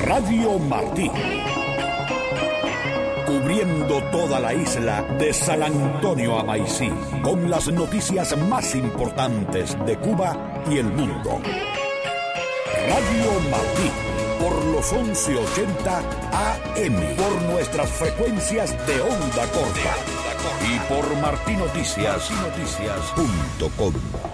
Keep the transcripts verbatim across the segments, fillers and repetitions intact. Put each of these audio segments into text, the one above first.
Radio Martí. Cubriendo toda la isla de San Antonio a Maicí, con las noticias más importantes de Cuba y el mundo. Radio Martí, por los once ochenta A M, por nuestras frecuencias de onda corta y por martí noticias punto com.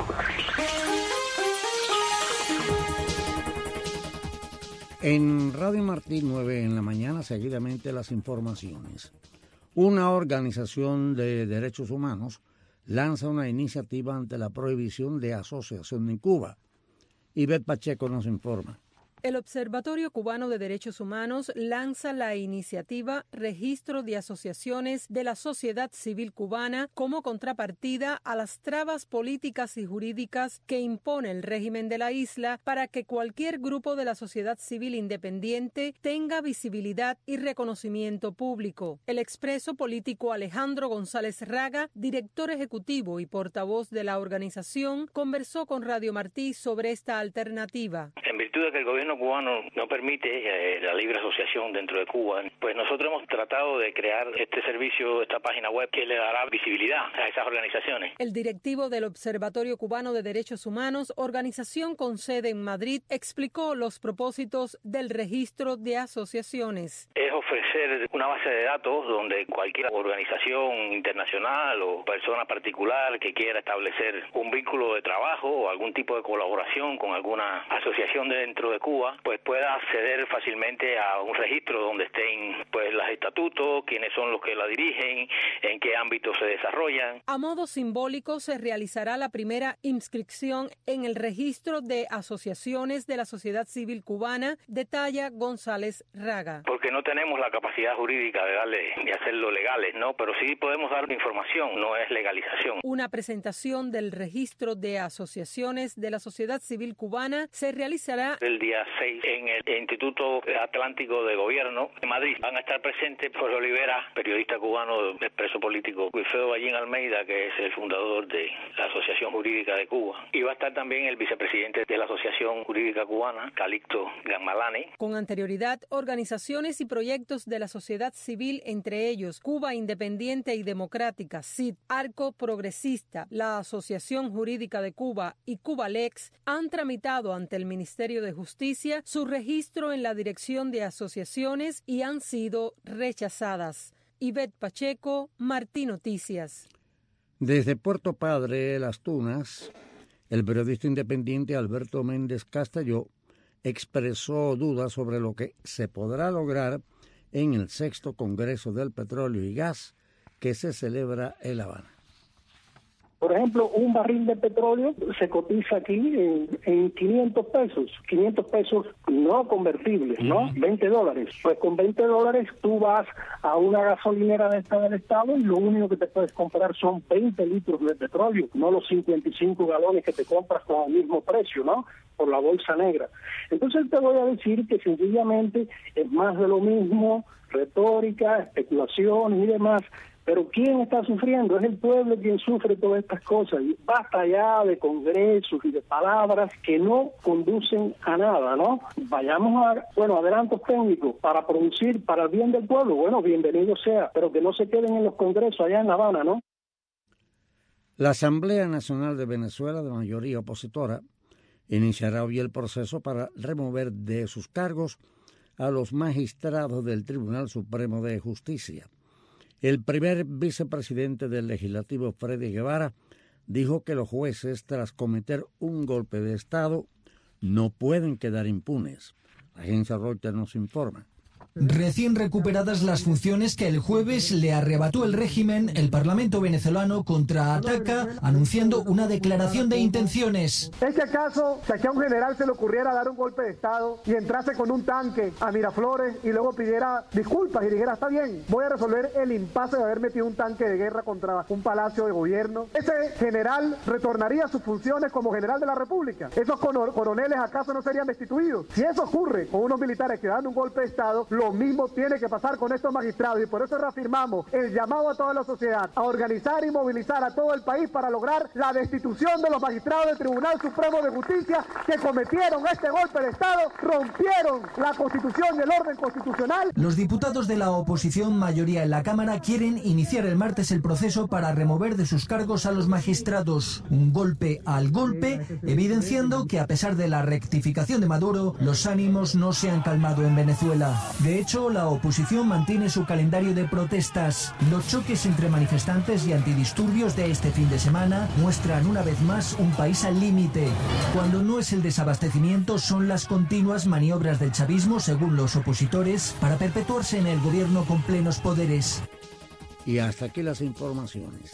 En Radio Martí, nueve en la mañana, seguidamente las informaciones. Una organización de derechos humanos lanza una iniciativa ante la prohibición de asociación en Cuba. Ivette Pacheco nos informa. El Observatorio Cubano de Derechos Humanos lanza la iniciativa Registro de Asociaciones de la Sociedad Civil Cubana como contrapartida a las trabas políticas y jurídicas que impone el régimen de la isla para que cualquier grupo de la sociedad civil independiente tenga visibilidad y reconocimiento público. El expreso político Alejandro González Raga, director ejecutivo y portavoz de la organización, conversó con Radio Martí sobre esta alternativa. En virtud de que el gobierno cubano no permite eh, la libre asociación dentro de Cuba, pues nosotros hemos tratado de crear este servicio, esta página web que le dará visibilidad a esas organizaciones. El directivo del Observatorio Cubano de Derechos Humanos, organización con sede en Madrid, explicó los propósitos del registro de asociaciones. Es ofrecer una base de datos donde cualquier organización internacional o persona particular que quiera establecer un vínculo de trabajo o algún tipo de colaboración con alguna asociación dentro de Cuba, pues pueda acceder fácilmente a un registro donde estén pues los estatutos, quiénes son los que la dirigen, en qué ámbitos se desarrollan. A modo simbólico se realizará la primera inscripción en el registro de asociaciones de la sociedad civil cubana, detalla González Raga. Porque no tenemos la capacidad jurídica de darle de hacerlo legales, ¿no? Pero sí podemos dar información, no es legalización. Una presentación del registro de asociaciones de la sociedad civil cubana se realizará el día seis en el Instituto Atlántico de Gobierno en Madrid. Van a estar presentes Jorge Olivera, periodista cubano, expreso político, Wilfredo Ballín Almeida, que es el fundador de la Asociación Jurídica de Cuba, y va a estar también el vicepresidente de la Asociación Jurídica Cubana, Calixto Gamalane. Con anterioridad, organizaciones y proyectos de la sociedad civil, entre ellos Cuba Independiente y Democrática, C I D, Arco Progresista, la Asociación Jurídica de Cuba y Cubalex, han tramitado ante el Ministerio de Justicia su registro en la Dirección de Asociaciones y han sido rechazadas. Ivette Pacheco, Martí Noticias. Desde Puerto Padre, Las Tunas, el periodista independiente Alberto Méndez Castelló expresó dudas sobre lo que se podrá lograr en el sexto Congreso del Petróleo y Gas que se celebra en La Habana. Por ejemplo, un barril de petróleo se cotiza aquí en, en quinientos pesos, quinientos pesos no convertibles, ¿no? veinte dólares. Pues con veinte dólares tú vas a una gasolinera de esta del estado y lo único que te puedes comprar son veinte litros de petróleo, no los cincuenta y cinco galones que te compras con el mismo precio, ¿no? Por la bolsa negra. Entonces te voy a decir que sencillamente es más de lo mismo, retórica, especulación y demás. Pero ¿quién está sufriendo? Es el pueblo quien sufre todas estas cosas. Y basta ya de congresos y de palabras que no conducen a nada, ¿no? Vayamos a, bueno, adelantos técnicos para producir para el bien del pueblo. Bueno, bienvenido sea, pero que no se queden en los congresos allá en La Habana, ¿no? La Asamblea Nacional de Venezuela, de mayoría opositora, iniciará hoy el proceso para remover de sus cargos a los magistrados del Tribunal Supremo de Justicia. El primer vicepresidente del Legislativo, Freddy Guevara, dijo que los jueces, tras cometer un golpe de Estado, no pueden quedar impunes. La agencia Reuters nos informa. Recién recuperadas las funciones que el jueves le arrebató el régimen, el Parlamento venezolano contraataca anunciando una declaración de intenciones. ¿Es que acaso que aquí a un general se le ocurriera dar un golpe de Estado y entrase con un tanque a Miraflores y luego pidiera disculpas y dijera, está bien, voy a resolver el impasse de haber metido un tanque de guerra contra un palacio de gobierno? ¿Ese general retornaría a sus funciones como general de la República? ¿Esos coroneles acaso no serían destituidos? Si eso ocurre con unos militares que dan un golpe de Estado, lo lo mismo tiene que pasar con estos magistrados y por eso reafirmamos el llamado a toda la sociedad a organizar y movilizar a todo el país para lograr la destitución de los magistrados del Tribunal Supremo de Justicia que cometieron este golpe de Estado, rompieron la Constitución y el orden constitucional. Los diputados de la oposición, mayoría en la Cámara, quieren iniciar el martes el proceso para remover de sus cargos a los magistrados. Un golpe al golpe, evidenciando que a pesar de la rectificación de Maduro, los ánimos no se han calmado en Venezuela. De hecho, la oposición mantiene su calendario de protestas. Los choques entre manifestantes y antidisturbios de este fin de semana muestran una vez más un país al límite. Cuando no es el desabastecimiento, son las continuas maniobras del chavismo, según los opositores, para perpetuarse en el gobierno con plenos poderes. Y hasta aquí las informaciones.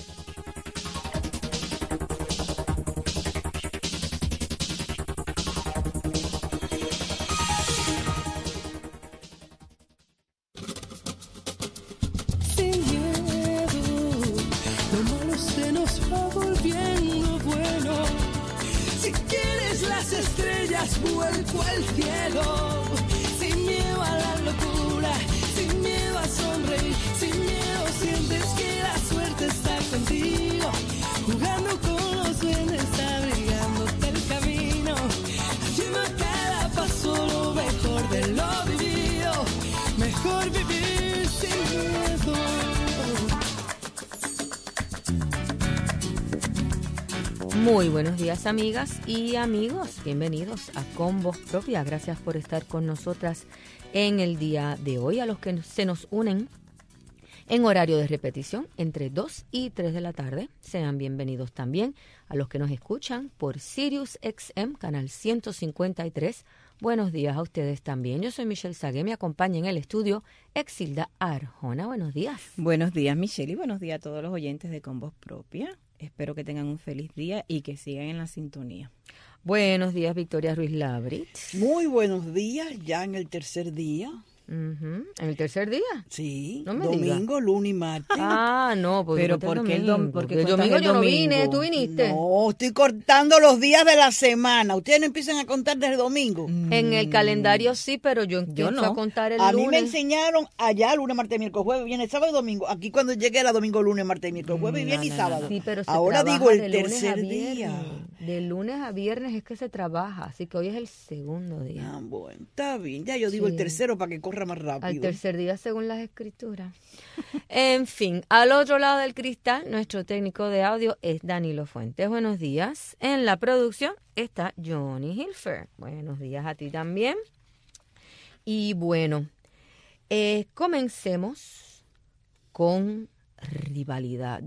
Vuelco al cielo, sin miedo a la locura, sin miedo a sonreír, sin miedo sientes que la suerte está contigo, jugando con los duendes, abrigándote el camino, haciendo a cada paso lo mejor de lo vivido, mejor vivir sin miedo. Muy buenos días, amigas y amigos. Bienvenidos a Con Voz Propia. Gracias por estar con nosotras en el día de hoy. A los que se nos unen en horario de repetición entre dos y tres de la tarde, sean bienvenidos también. A los que nos escuchan por Sirius X M, canal ciento cincuenta y tres, buenos días a ustedes también. Yo soy Michelle Sagué, me acompaña en el estudio Exilda Arjona. Buenos días. Buenos días, Michelle, y buenos días a todos los oyentes de Con Voz Propia. Espero que tengan un feliz día y que sigan en la sintonía. Buenos días, Victoria Ruiz Labrit. Muy buenos días, ya en el tercer día. Uh-huh. ¿En el tercer día? Sí, no me domingo, diga. lunes y martes. Ah, no, pues pero ¿por qué el domingo? Porque el domingo yo no vine, ¿tú viniste? No, estoy cortando los días de la semana. Ustedes no empiezan a contar desde el domingo. Mm. En el calendario sí, pero yo empiezo yo no. a contar el a lunes. A mí me enseñaron allá lunes, martes, miércoles, jueves, viernes, sábado y domingo. Aquí cuando llegué era domingo, lunes, martes, miércoles, jueves, no, viernes no, y sábado. No, sí, pero se ahora digo el tercer día. De lunes a viernes es que se trabaja, así que hoy es el segundo día. Ah, bueno, está bien. Ya yo digo sí. El tercero para que corra más rápido. Al tercer día según las escrituras. En fin, al otro lado del cristal, nuestro técnico de audio es Danilo Fuentes. Buenos días. En la producción está Johnny Hilfer. Buenos días a ti también. Y bueno, eh, comencemos con rivalidad.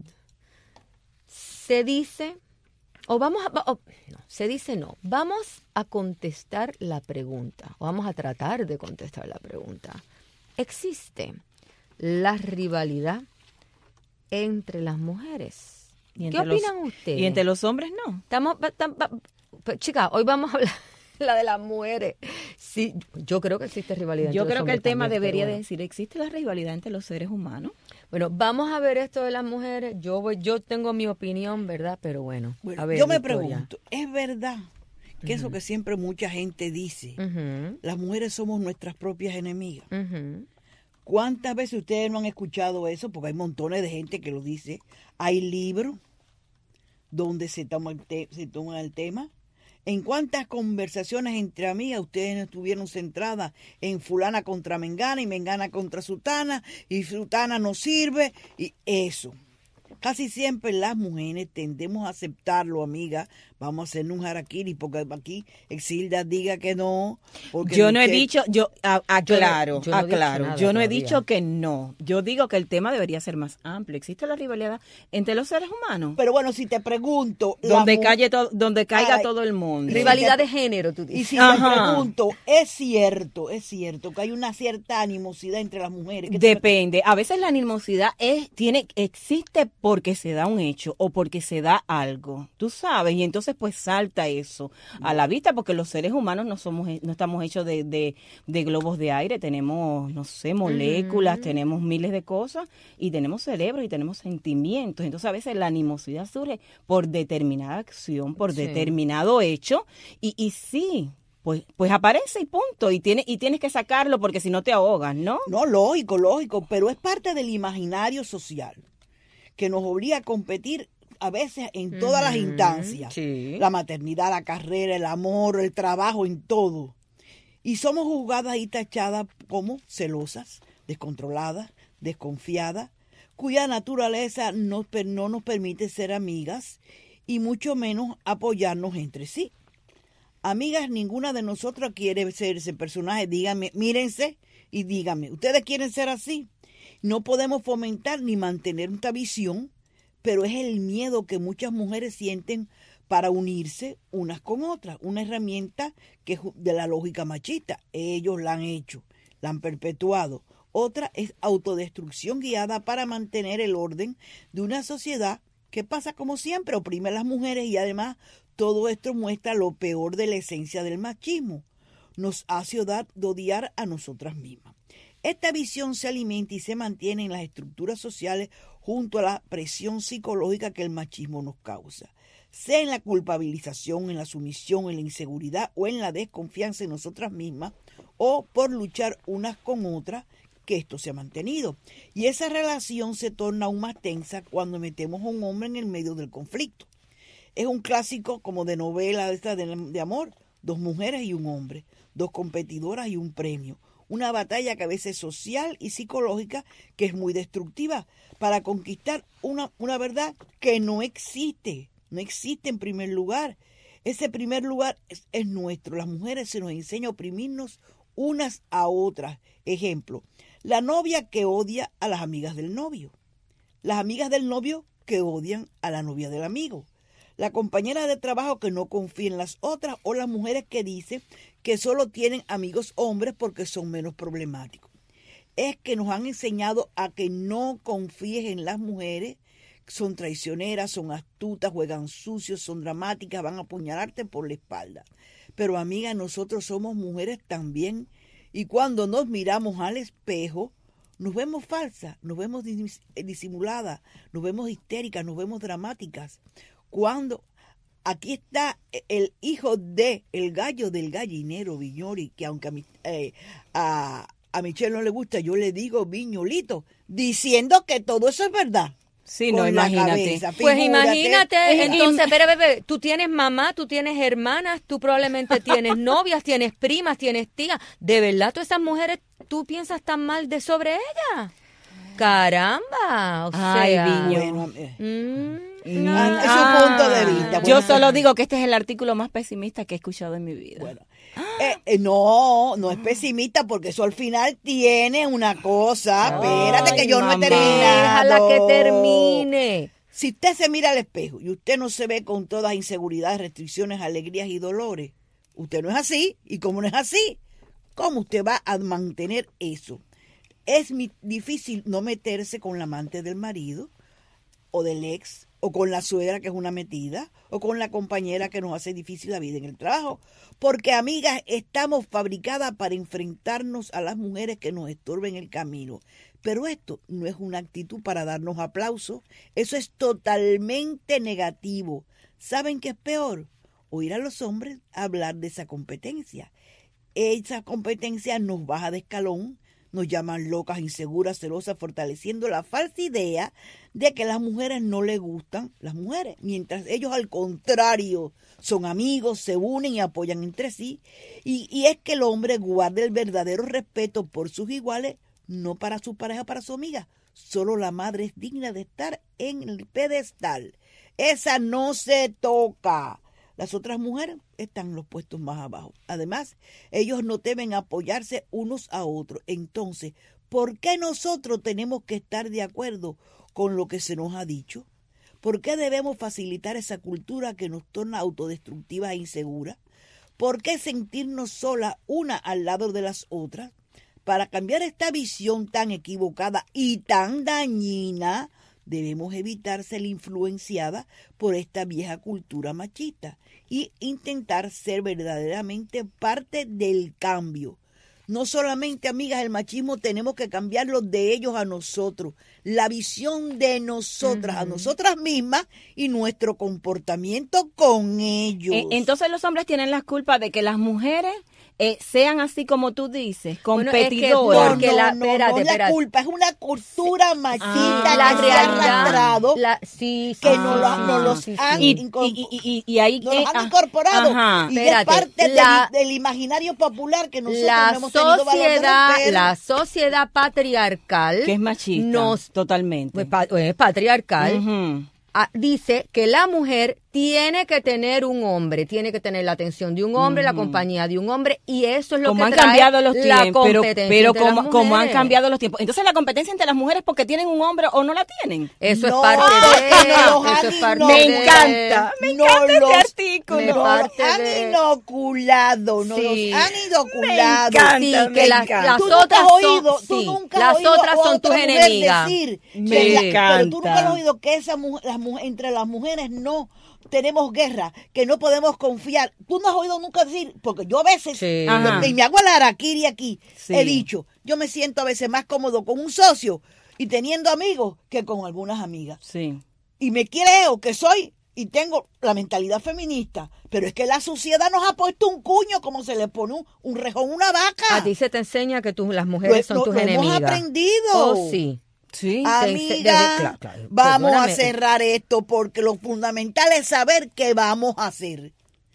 Se dice... O vamos a, o, no, se dice no, vamos a contestar la pregunta, o vamos a tratar de contestar la pregunta. ¿Existe la rivalidad entre las mujeres? ¿Qué opinan los, ustedes? ¿Y entre los hombres no? Estamos, tam, tam, chicas, hoy vamos a hablar la de las mujeres. Sí, yo creo que existe rivalidad entre Yo los creo que el tema también, debería bueno. de decir, ¿existe la rivalidad entre los seres humanos? Bueno, vamos a ver esto de las mujeres. Yo voy, yo tengo mi opinión, ¿verdad? Pero bueno, bueno a ver, yo me Victoria. pregunto, ¿es verdad que uh-huh. eso que siempre mucha gente dice, uh-huh. las mujeres somos nuestras propias enemigas? Uh-huh. ¿Cuántas veces ustedes no han escuchado eso? Porque hay montones de gente que lo dice. Hay libros donde se toma el, te- se toma el tema. ¿En cuántas conversaciones entre amigas ustedes estuvieron centradas en fulana contra mengana y mengana contra sutana y sutana no sirve? Y eso. Casi siempre las mujeres tendemos a aceptarlo, amiga. Vamos a hacer un harakiri porque aquí Exilda diga que no. Porque yo no he usted... dicho, yo a, aclaro, yo no, yo no aclaro. nada yo no he todavía. dicho que no. Yo digo que el tema debería ser más amplio. ¿Existe la rivalidad entre los seres humanos? Pero bueno, si te pregunto... Donde, mu... calle to- donde caiga Ay, todo el mundo. Rivalidad te... de género, tú dices. Y si Ajá. te pregunto, es cierto, es cierto que hay una cierta animosidad entre las mujeres. ¿Qué Depende. A veces la animosidad es, tiene, existe porque se da un hecho o porque se da algo. Tú sabes, y entonces pues salta eso a la vista porque los seres humanos no somos, no estamos hechos de, de, de globos de aire, tenemos, no sé, moléculas, uh-huh. tenemos miles de cosas y tenemos cerebro y tenemos sentimientos. Entonces a veces la animosidad surge por determinada acción, por Sí. determinado hecho y, y sí, pues, pues aparece y punto. Y, tiene, y tienes que sacarlo porque si no te ahogas, ¿no? No, lógico, lógico, pero es parte del imaginario social que nos obliga a competir a veces en todas uh-huh, las instancias. Sí. La maternidad, la carrera, el amor, el trabajo, en todo. Y somos juzgadas y tachadas como celosas, descontroladas, desconfiadas, cuya naturaleza no, no nos permite ser amigas y mucho menos apoyarnos entre sí. Amigas, ninguna de nosotras quiere ser ese personaje. Díganme, mírense y díganme, ¿ustedes quieren ser así? No podemos fomentar ni mantener esta visión, pero es el miedo que muchas mujeres sienten para unirse unas con otras, una herramienta que es de la lógica machista. Ellos la han hecho, la han perpetuado. Otra es autodestrucción guiada para mantener el orden de una sociedad que pasa como siempre, oprime a las mujeres y además todo esto muestra lo peor de la esencia del machismo. Nos hace odiar a nosotras mismas. Esta visión se alimenta y se mantiene en las estructuras sociales junto a la presión psicológica que el machismo nos causa, sea en la culpabilización, en la sumisión, en la inseguridad o en la desconfianza en nosotras mismas o por luchar unas con otras, que esto se ha mantenido. Y esa relación se torna aún más tensa cuando metemos a un hombre en el medio del conflicto. Es un clásico como de novela de, esta de, de amor, dos mujeres y un hombre, dos competidoras y un premio. Una batalla que a veces es social y psicológica que es muy destructiva para conquistar una, una verdad que no existe, no existe en primer lugar. Ese primer lugar es, es nuestro. Las mujeres se nos enseña a oprimirnos unas a otras. Ejemplo, la novia que odia a las amigas del novio, las amigas del novio que odian a la novia del amigo, la compañera de trabajo que no confía en las otras o las mujeres que dicen que solo tienen amigos hombres porque son menos problemáticos. Es que nos han enseñado a que no confíes en las mujeres, son traicioneras, son astutas, juegan sucios, son dramáticas, van a apuñalarte por la espalda. Pero amiga, nosotros somos mujeres también y cuando nos miramos al espejo nos vemos falsas, nos vemos disimuladas, nos vemos histéricas, nos vemos dramáticas. Cuando aquí está el hijo de el gallo del gallinero Viñoli, que aunque a, mi, eh, a, a Michelle no le gusta, yo le digo Viñolito, diciendo que todo eso es verdad. Sí, no, imagínate. Cabeza, pues imagínate, entonces, pero bebé, tú tienes mamá, tú tienes hermanas, tú probablemente tienes novias, tienes primas, tienes tías. ¿De verdad todas esas mujeres tú piensas tan mal de sobre ellas? Caramba, o Ay, sea. Viño. Bueno, eh. Mm. No, ah, es su punto de vista. Yo solo digo que este es el artículo más pesimista que he escuchado en mi vida. Bueno, eh, eh, no, no es pesimista porque eso al final tiene una cosa. Ay, espérate que yo mamá. no he terminado. Déjala que termine. Si usted se mira al espejo y usted no se ve con todas inseguridades, restricciones, alegrías y dolores, usted no es así. Y como no es así, ¿cómo usted va a mantener eso? Es mi, difícil no meterse con la amante del marido o del ex, o con la suegra que es una metida, o con la compañera que nos hace difícil la vida en el trabajo. Porque, amigas, estamos fabricadas para enfrentarnos a las mujeres que nos estorben el camino. Pero esto no es una actitud para darnos aplausos. Eso es totalmente negativo. ¿Saben qué es peor? Oír a los hombres hablar de esa competencia. Esa competencia nos baja de escalón, nos llaman locas, inseguras, celosas, fortaleciendo la falsa idea de que las mujeres no les gustan las mujeres, mientras ellos al contrario son amigos, se unen y apoyan entre sí. Y, y es que el hombre guarda el verdadero respeto por sus iguales, no para su pareja, para su amiga. Solo la madre es digna de estar en el pedestal. Esa no se toca. Las otras mujeres están en los puestos más abajo. Además, ellos no deben apoyarse unos a otros. Entonces, ¿por qué nosotros tenemos que estar de acuerdo con lo que se nos ha dicho? ¿Por qué debemos facilitar esa cultura que nos torna autodestructivas e inseguras? ¿Por qué sentirnos solas una al lado de las otras? Para cambiar esta visión tan equivocada y tan dañina, debemos evitar ser influenciada por esta vieja cultura machista y intentar ser verdaderamente parte del cambio. No solamente, amigas, el machismo tenemos que cambiarlo de ellos a nosotros. La visión de nosotras, uh-huh. a nosotras mismas y nuestro comportamiento con ellos. Entonces los hombres tienen la culpa de que las mujeres eh, sean así como tú dices, competidoras. Bueno, es que, porque no, la, no, espérate, no es la culpa, es una cultura machista ah, la que se ha arrastrado, la, sí, que ah, nos lo, no los sí, han, sí. Incorpor- y, y, y, y ahí, nos eh, han incorporado. Ajá. Y espérate, es parte la, del, del imaginario popular que nosotros la no hemos tenido sociedad, valor de la sociedad patriarcal, que es machista, nos, totalmente. Es pa, patriarcal, uh-huh. a, dice que la mujer tiene que tener un hombre, tiene que tener la atención de un hombre, uh-huh. la compañía de un hombre, y eso es lo como que han trae cambiado los la tiempos, pero, pero como, como han mujeres. cambiado los tiempos. Entonces la competencia entre las mujeres porque tienen un hombre o no la tienen. Eso no, es parte de no, eso es parte no, me de, encanta, me no encanta los, este artículo. Nos parte han de, inoculado, nos sí, los han inoculado. Me encanta, sí, me que las, encanta. las tú otras nunca has son, oído, tú sí, nunca las has oído otras a son otra tus mujer enemigas. Decir, me que la, encanta. pero tú nunca has oído que esa mujer, las, entre las mujeres no tenemos guerra, que no podemos confiar. Tú no has oído nunca decir, porque yo a veces, sí. lo, y me hago la araquiri aquí, sí. he dicho, yo me siento a veces más cómodo con un socio y teniendo amigos que con algunas amigas. Sí. Y me creo que soy y tengo la mentalidad feminista, pero es que la sociedad nos ha puesto un cuño como se le pone un, un rejón a una vaca. A ti se te enseña que tú, las mujeres lo, son tus lo enemigas. Hemos aprendido. Oh, sí. Sí, amiga, desde, claro, claro, vamos perdóname. a cerrar esto porque lo fundamental es saber qué vamos a hacer.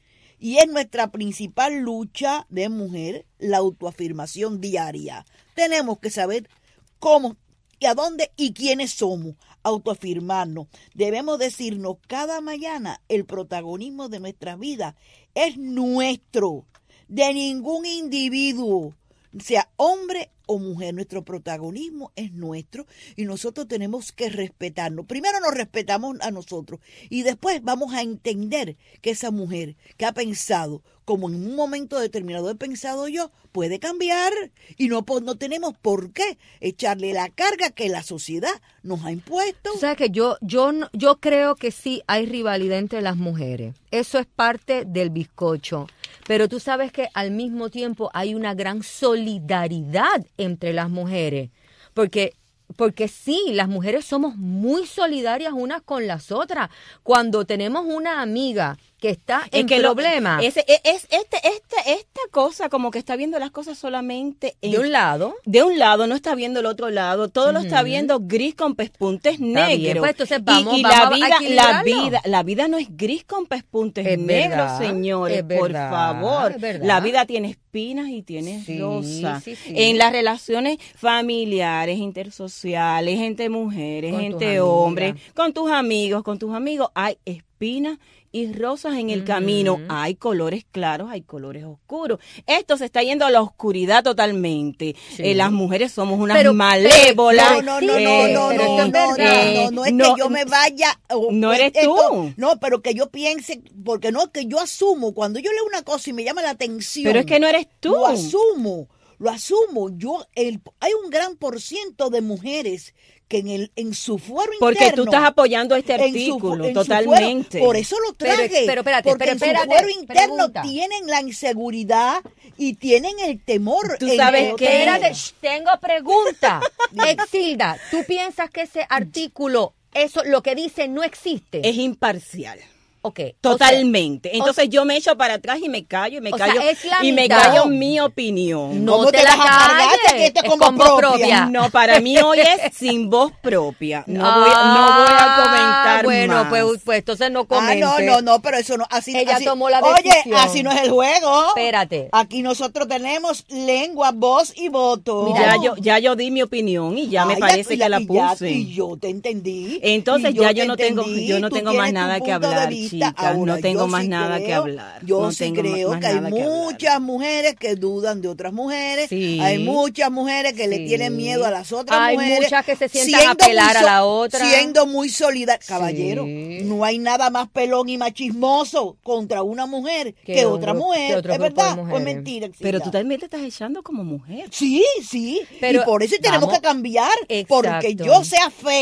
Y es nuestra principal lucha de mujer, la autoafirmación diaria. Tenemos que saber cómo y a dónde y quiénes somos, autoafirmarnos. Debemos decirnos cada mañana el protagonismo de nuestra vida es nuestro, de ningún individuo, sea hombre o mujer. Nuestro protagonismo es nuestro y nosotros tenemos que respetarnos. Primero nos respetamos a nosotros y después vamos a entender que esa mujer que ha pensado como en un momento determinado he pensado yo, puede cambiar y no, no tenemos por qué echarle la carga que la sociedad nos ha impuesto. O sea que yo, yo, yo creo que sí hay rivalidad entre las mujeres. Eso es parte del bizcocho. Pero tú sabes que al mismo tiempo hay una gran solidaridad entre las mujeres. Porque, porque sí, las mujeres somos muy solidarias unas con las otras. Cuando tenemos una amiga que está es en que problema. Lo, es, es, es este, este, esta cosa como que está viendo las cosas solamente en, de un lado. De un lado, no está viendo el otro lado. Todo uh-huh. lo está viendo gris con pespuntes negros. Pues entonces vamos, y y vamos la, vida, a la vida la vida no es gris con pespuntes es negros, verdad, señores. verdad, por favor. La vida tiene espinas y tiene sí, rosas. Sí, sí. En las relaciones familiares, intersociales, entre mujeres, con entre hombres, con tus amigos, con tus amigos, hay espinas y rosas en el uh-huh. camino. Hay colores claros, hay colores oscuros. Esto se está yendo a la oscuridad totalmente. Sí. Eh, las mujeres somos unas pero, malévolas. No, no, no, eh, no, no, no, no, eh, no, no, es no, que yo me vaya. Oh, no eres esto, tú. No, pero que yo piense, porque no, que yo asumo, cuando yo leo una cosa y me llama la atención. Pero es que no eres tú. Lo asumo, lo asumo. Yo, el, hay un gran por ciento de mujeres que en el en su fuero interno. Porque tú estás apoyando este artículo, en su, en totalmente. Fuero, por eso lo traje. Pero, pero espérate, porque pero, espérate, en su fuero interno pregunta. Tienen la inseguridad y tienen el temor. ¿Tú sabes qué? Espérate, tengo pregunta. Exilda, ¿tú piensas que ese artículo, eso lo que dice no existe? Es imparcial. Okay, totalmente. O sea, Entonces o yo me echo para atrás y me callo y me o callo sea, es la y me mitad. callo mi opinión. No te, te la calles, que esto es con con voz voz propia. propia. No, para mí hoy es sin voz propia. No, ah, voy, no voy a comentar bueno, más. Bueno, pues, pues entonces no comente. Ah, no, no, no, pero eso no. Así, Ella así, tomó la oye, decisión. así no es el juego. Espérate. Aquí nosotros tenemos lengua, voz y voto. Mira, ya yo, ya yo di mi opinión y ya Ay, me parece ya, que la y ya, puse. Y yo te entendí. Entonces yo ya yo te no tengo, entendí, yo no tengo más nada que hablar, chicas. Ahora, no tengo más sí nada creo, que hablar. Yo no sí tengo creo más que hay nada que muchas hablar. mujeres que dudan de otras mujeres. Sí. Hay muchas mujeres que sí. le tienen miedo a las otras hay mujeres. Hay muchas que se sientan a apelar so, a la otra. Siendo muy solidarias. Caballero, sí. no hay nada más pelón y machismoso contra una mujer que, que otra otro, mujer. Que otro ¿Es verdad de o es mentira? Exilda? Pero tú también te estás echando como mujer. Sí, sí. Pero y por eso tenemos vamos, que cambiar. exacto. Porque yo sea fea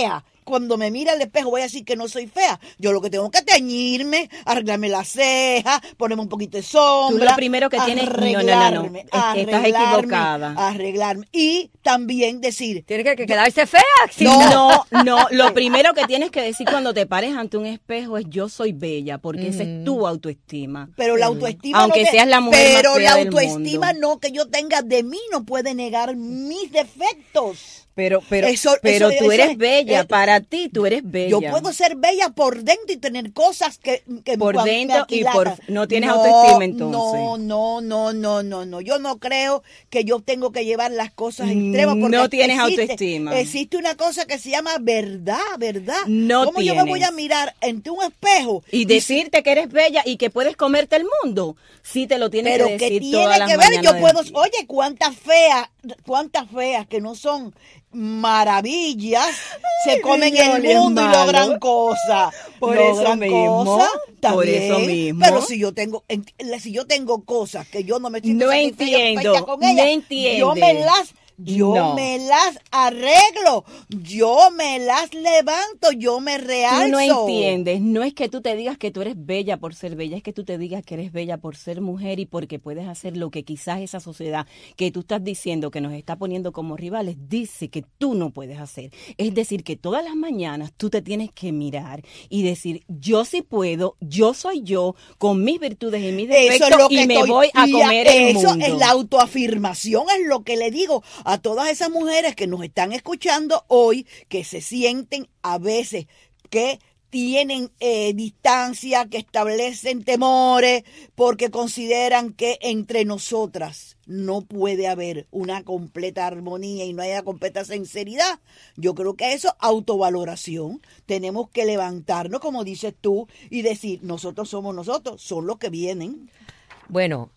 cuando me mira al espejo voy a decir que no soy fea. Yo lo que tengo que teñirme, arreglarme las cejas, ponerme un poquito de sombra. Tú lo primero que tienes, arreglarme, no, no, no, no. Estás equivocada. Arreglarme. Y también decir... Tienes que, que quedarse fea. Sí, no, no, no. Lo primero que tienes que decir cuando te pares ante un espejo es yo soy bella, porque mm. esa es tu autoestima. Pero la autoestima Aunque no seas la mujer Pero más fea la del autoestima mundo. no que yo tenga de mí no puede negar mis defectos. Pero, pero, eso, pero eso, tú eso, eres bella, eh, para ti tú eres bella. Yo puedo ser bella por dentro y tener cosas que, que por me dentro y por no tienes no, autoestima entonces. No, no, no, no, no, no. Yo no creo que yo tengo que llevar las cosas extremas porque no tienes existe, autoestima. Existe una cosa que se llama verdad, verdad. No ¿Cómo tienes. yo me voy a mirar ante un espejo y decirte y, que eres bella y que puedes comerte el mundo? Sí te lo tienes pero que decir que todas tiene las que ver, yo puedo, ti. oye, cuántas feas, cuántas feas que no son maravillas Ay, se comen el mundo y logran cosas por logran eso mismo cosas, por eso mismo pero si yo tengo si yo tengo cosas que yo no me siento no entiendo con ellas, no entiendo yo me las Yo no. me las arreglo, yo me las levanto, yo me realzo. Tú no entiendes, no es que tú te digas que tú eres bella por ser bella, es que tú te digas que eres bella por ser mujer y porque puedes hacer lo que quizás esa sociedad que tú estás diciendo que nos está poniendo como rivales dice que tú no puedes hacer. Es decir, que todas las mañanas tú te tienes que mirar y decir, yo sí puedo, yo soy yo, con mis virtudes y mis defectos, eso es lo que y me estoy, voy a comer el eso mundo. Eso es la autoafirmación, es lo que le digo a todas esas mujeres que nos están escuchando hoy, que se sienten a veces que tienen eh, distancia, que establecen temores, porque consideran que entre nosotras no puede haber una completa armonía y no hay una completa sinceridad. Yo creo que eso es autovaloración. Tenemos que levantarnos, como dices tú, y decir, nosotros somos nosotros, son los que vienen. Bueno,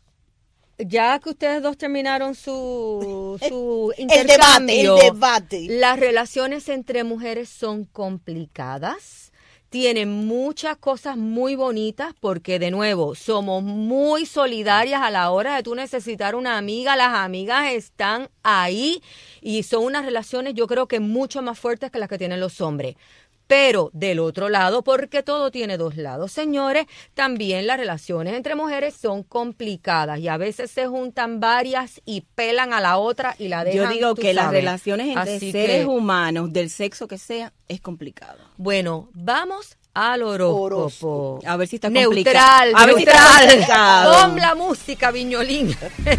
ya que ustedes dos terminaron su, su el intercambio, debate, el debate. Las relaciones entre mujeres son complicadas, tienen muchas cosas muy bonitas porque, de nuevo, somos muy solidarias a la hora de tú necesitar una amiga. Las amigas están ahí y son unas relaciones, yo creo que mucho más fuertes que las que tienen los hombres. Pero del otro lado, porque todo tiene dos lados, señores, también las relaciones entre mujeres son complicadas y a veces se juntan varias y pelan a la otra y la dejan. Yo digo que sabes. Las relaciones entre Así seres que, humanos, del sexo que sea, es complicado. Bueno, vamos al horóscopo. Horóscopo. A ver si está neutral, complicado. A ver neutral. Si está complicado. Pon la música, Viñolín.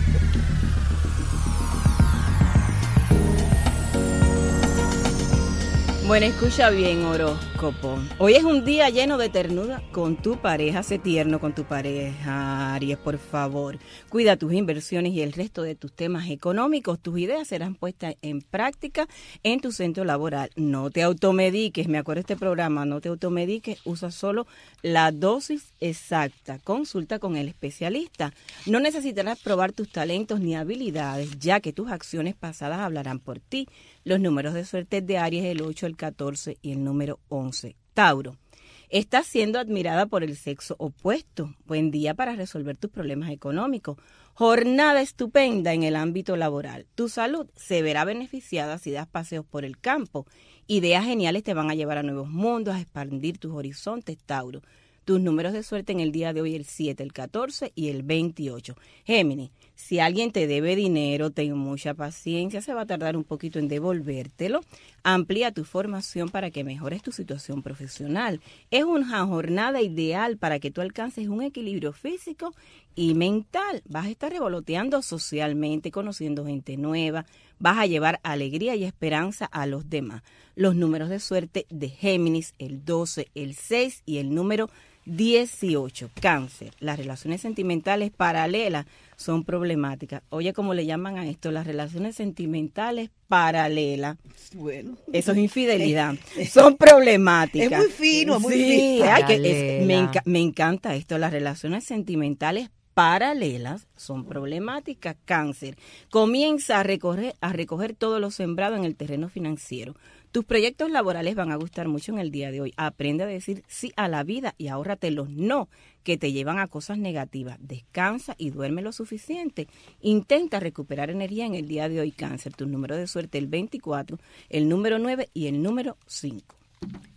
Bueno, escucha bien, horóscopo. Hoy es un día lleno de ternura con tu pareja. Sé tierno con tu pareja, Aries, por favor. Cuida tus inversiones y el resto de tus temas económicos. Tus ideas serán puestas en práctica en tu centro laboral. No te automediques. Me acuerdo de este programa, no te automediques. Usa solo la dosis exacta. Consulta con el especialista. No necesitarás probar tus talentos ni habilidades, ya que tus acciones pasadas hablarán por ti. Los números de suerte de Aries, el ocho, el catorce y el número once. Tauro, estás siendo admirada por el sexo opuesto. Buen día para resolver tus problemas económicos. Jornada estupenda en el ámbito laboral. Tu salud se verá beneficiada si das paseos por el campo. Ideas geniales te van a llevar a nuevos mundos, a expandir tus horizontes, Tauro. Tus números de suerte en el día de hoy, el siete, el catorce y el veintiocho. Géminis, si alguien te debe dinero, ten mucha paciencia, se va a tardar un poquito en devolvértelo. Amplía tu formación para que mejores tu situación profesional. Es una jornada ideal para que tú alcances un equilibrio físico y mental. Vas a estar revoloteando socialmente, conociendo gente nueva. Vas a llevar alegría y esperanza a los demás. Los números de suerte de Géminis, el doce, el seis y el número dieciocho. Cáncer, las relaciones sentimentales paralelas son problemáticas. Oye, ¿cómo le llaman a esto? Las relaciones sentimentales paralelas. Bueno. Eso es infidelidad. Son problemáticas. Es muy fino, es muy sí, fino. Ay, que es, me, enca- me encanta esto. Las relaciones sentimentales paralelas son problemáticas. Cáncer, comienza a recoger, a recoger todo lo sembrado en el terreno financiero. Tus proyectos laborales van a gustar mucho en el día de hoy. Aprende a decir sí a la vida y ahórrate los no que te llevan a cosas negativas. Descansa y duerme lo suficiente. Intenta recuperar energía en el día de hoy, Cáncer. Tu número de suerte el veinticuatro, el número nueve y el número cinco.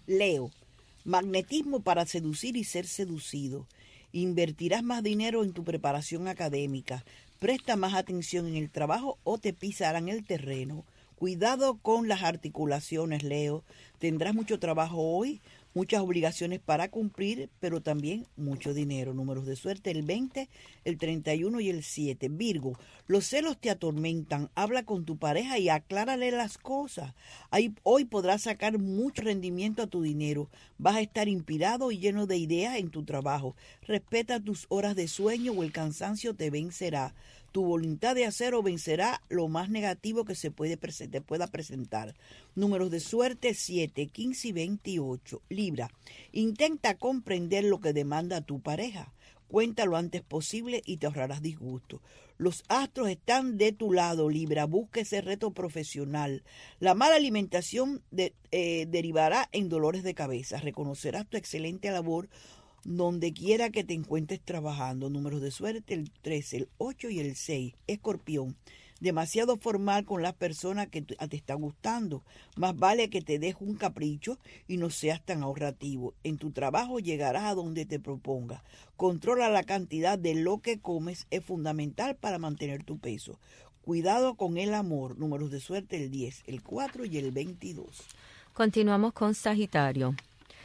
Leo, magnetismo para seducir y ser seducido. Invertirás más dinero en tu preparación académica. Presta más atención en el trabajo o te pisarán el terreno. Cuidado con las articulaciones, Leo. Tendrás mucho trabajo hoy, muchas obligaciones para cumplir, pero también mucho dinero. Números de suerte, el veinte, el treinta y uno y el siete. Virgo, los celos te atormentan. Habla con tu pareja y aclárale las cosas. Ahí, hoy podrás sacar mucho rendimiento a tu dinero. Vas a estar inspirado y lleno de ideas en tu trabajo. Respeta tus horas de sueño o el cansancio te vencerá. Tu voluntad de acero vencerá lo más negativo que se puede te pueda presentar. Números de suerte siete, quince y veintiocho. Libra, intenta comprender lo que demanda tu pareja. Cuenta lo antes posible y te ahorrarás disgusto. Los astros están de tu lado, Libra. Busca ese reto profesional. La mala alimentación de, eh, derivará en dolores de cabeza. Reconocerás tu excelente labor donde quiera que te encuentres trabajando. Números de suerte, el trece, el ocho y el seis. Escorpión, demasiado formal con la persona que te está gustando. Más vale que te dejes un capricho y no seas tan ahorrativo. En tu trabajo llegarás a donde te propongas. Controla la cantidad de lo que comes, es fundamental para mantener tu peso. Cuidado con el amor. Números de suerte, el diez, el cuatro y el veintidós. Continuamos con Sagitario.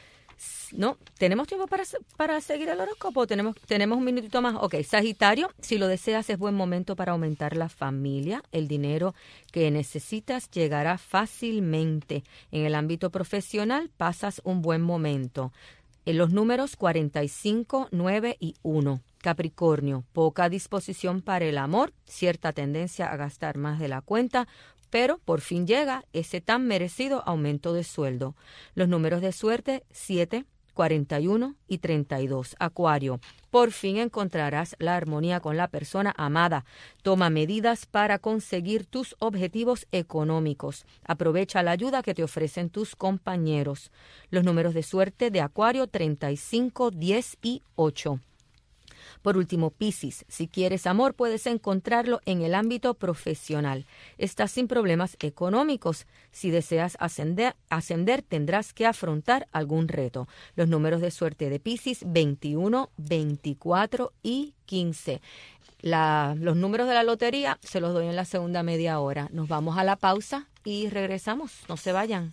No, ¿tenemos tiempo para, para seguir el horóscopo? ¿Tenemos, ¿Tenemos un minutito más? Ok, Sagitario, si lo deseas es buen momento para aumentar la familia. El dinero que necesitas llegará fácilmente. En el ámbito profesional pasas un buen momento. En los números cuarenta y cinco, nueve y uno. Capricornio, poca disposición para el amor, cierta tendencia a gastar más de la cuenta, pero por fin llega ese tan merecido aumento de sueldo. Los números de suerte, siete, cuarenta y uno y treinta y dos. Acuario, por fin encontrarás la armonía con la persona amada. Toma medidas para conseguir tus objetivos económicos. Aprovecha la ayuda que te ofrecen tus compañeros. Los números de suerte de Acuario, treinta y cinco, diez y ocho. Por último, Piscis, si quieres amor puedes encontrarlo en el ámbito profesional. Estás sin problemas económicos. Si deseas ascender, ascender tendrás que afrontar algún reto. Los números de suerte de Piscis, veintiuno, veinticuatro y quince. La, los números de la lotería se los doy en la segunda media hora. Nos vamos a la pausa y regresamos. No se vayan.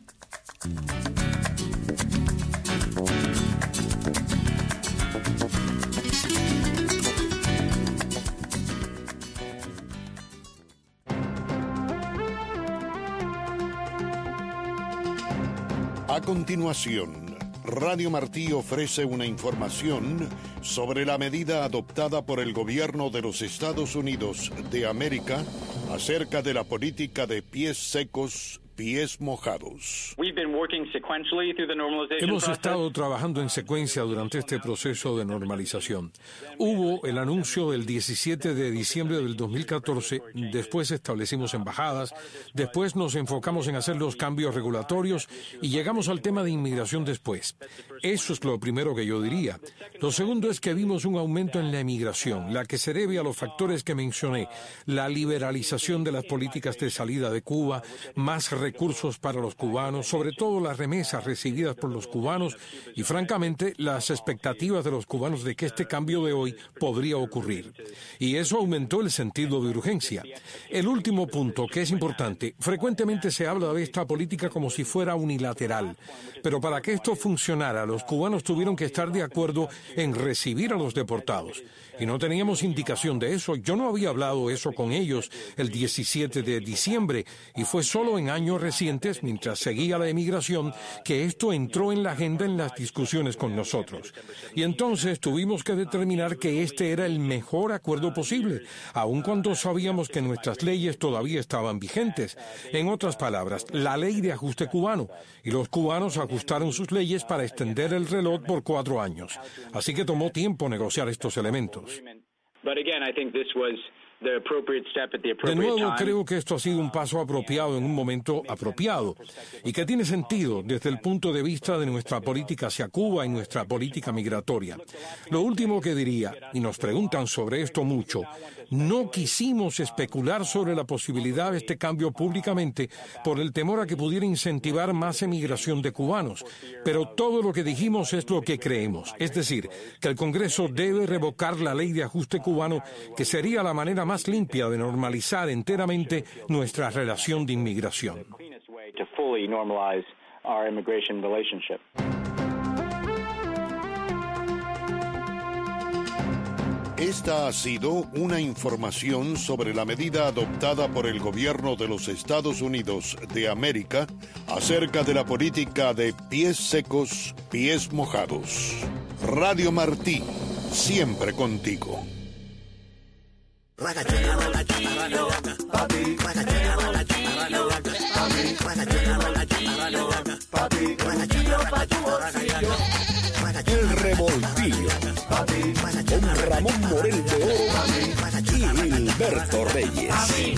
A continuación, Radio Martí ofrece una información sobre la medida adoptada por el gobierno de los Estados Unidos de América acerca de la política de pies secos, pies mojados. Hemos estado trabajando en secuencia durante este proceso de normalización. Hubo el anuncio el diecisiete de diciembre del dos mil catorce, después establecimos embajadas, después nos enfocamos en hacer los cambios regulatorios y llegamos al tema de inmigración después. Eso es lo primero que yo diría. Lo segundo es que vimos un aumento en la emigración, la que se debe a los factores que mencioné, la liberalización de las políticas de salida de Cuba, más recursos para los cubanos, sobre todo las remesas recibidas por los cubanos y, francamente, las expectativas de los cubanos de que este cambio de hoy podría ocurrir. Y eso aumentó el sentido de urgencia. El último punto, que es importante, frecuentemente se habla de esta política como si fuera unilateral, pero para que esto funcionara, los cubanos tuvieron que estar de acuerdo en recibir a los deportados. Y no teníamos indicación de eso. Yo no había hablado eso con ellos el diecisiete de diciembre y fue solo en años recientes, mientras seguía la emigración, que esto entró en la agenda en las discusiones con nosotros. Y entonces tuvimos que determinar que este era el mejor acuerdo posible, aun cuando sabíamos que nuestras leyes todavía estaban vigentes. En otras palabras, la ley de ajuste cubano. Y los cubanos ajustaron sus leyes para extender el reloj por cuatro años. Así que tomó tiempo negociar estos elementos. But again, I think this was De nuevo, creo que esto ha sido un paso apropiado en un momento apropiado y que tiene sentido desde el punto de vista de nuestra política hacia Cuba y nuestra política migratoria. Lo último que diría, y nos preguntan sobre esto mucho, no quisimos especular sobre la posibilidad de este cambio públicamente por el temor a que pudiera incentivar más emigración de cubanos, pero todo lo que dijimos es lo que creemos, es decir, que el Congreso debe revocar la ley de ajuste cubano, que sería la manera más limpia de normalizar enteramente nuestra relación de inmigración. Esta ha sido una información sobre la medida adoptada por el gobierno de los Estados Unidos de América acerca de la política de pies secos, pies mojados. Radio Martí, siempre contigo. El Revoltillo, con Ramón Morel de Oro y Gilberto Reyes.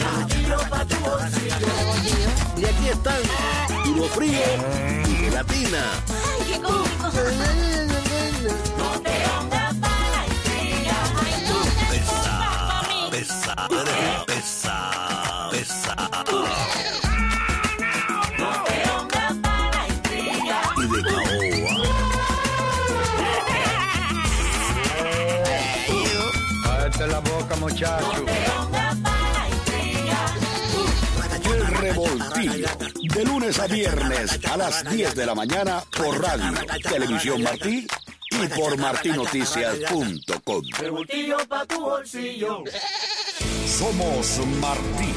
Y aquí están, Duro Frío y Gelatina. ¡Ay, qué cómico! No te pongas para la estrella. Ay, no te pongas Pesa, pesa, pesa, pesa. No te pongas para la estrella. Y de caoba. Cállate la boca, muchacho. El Revoltillo, de lunes a viernes a las diez de la mañana por Radio, Televisión Martí y por martinoticias punto com. Revoltillo pa' tu bolsillo. Somos Martí.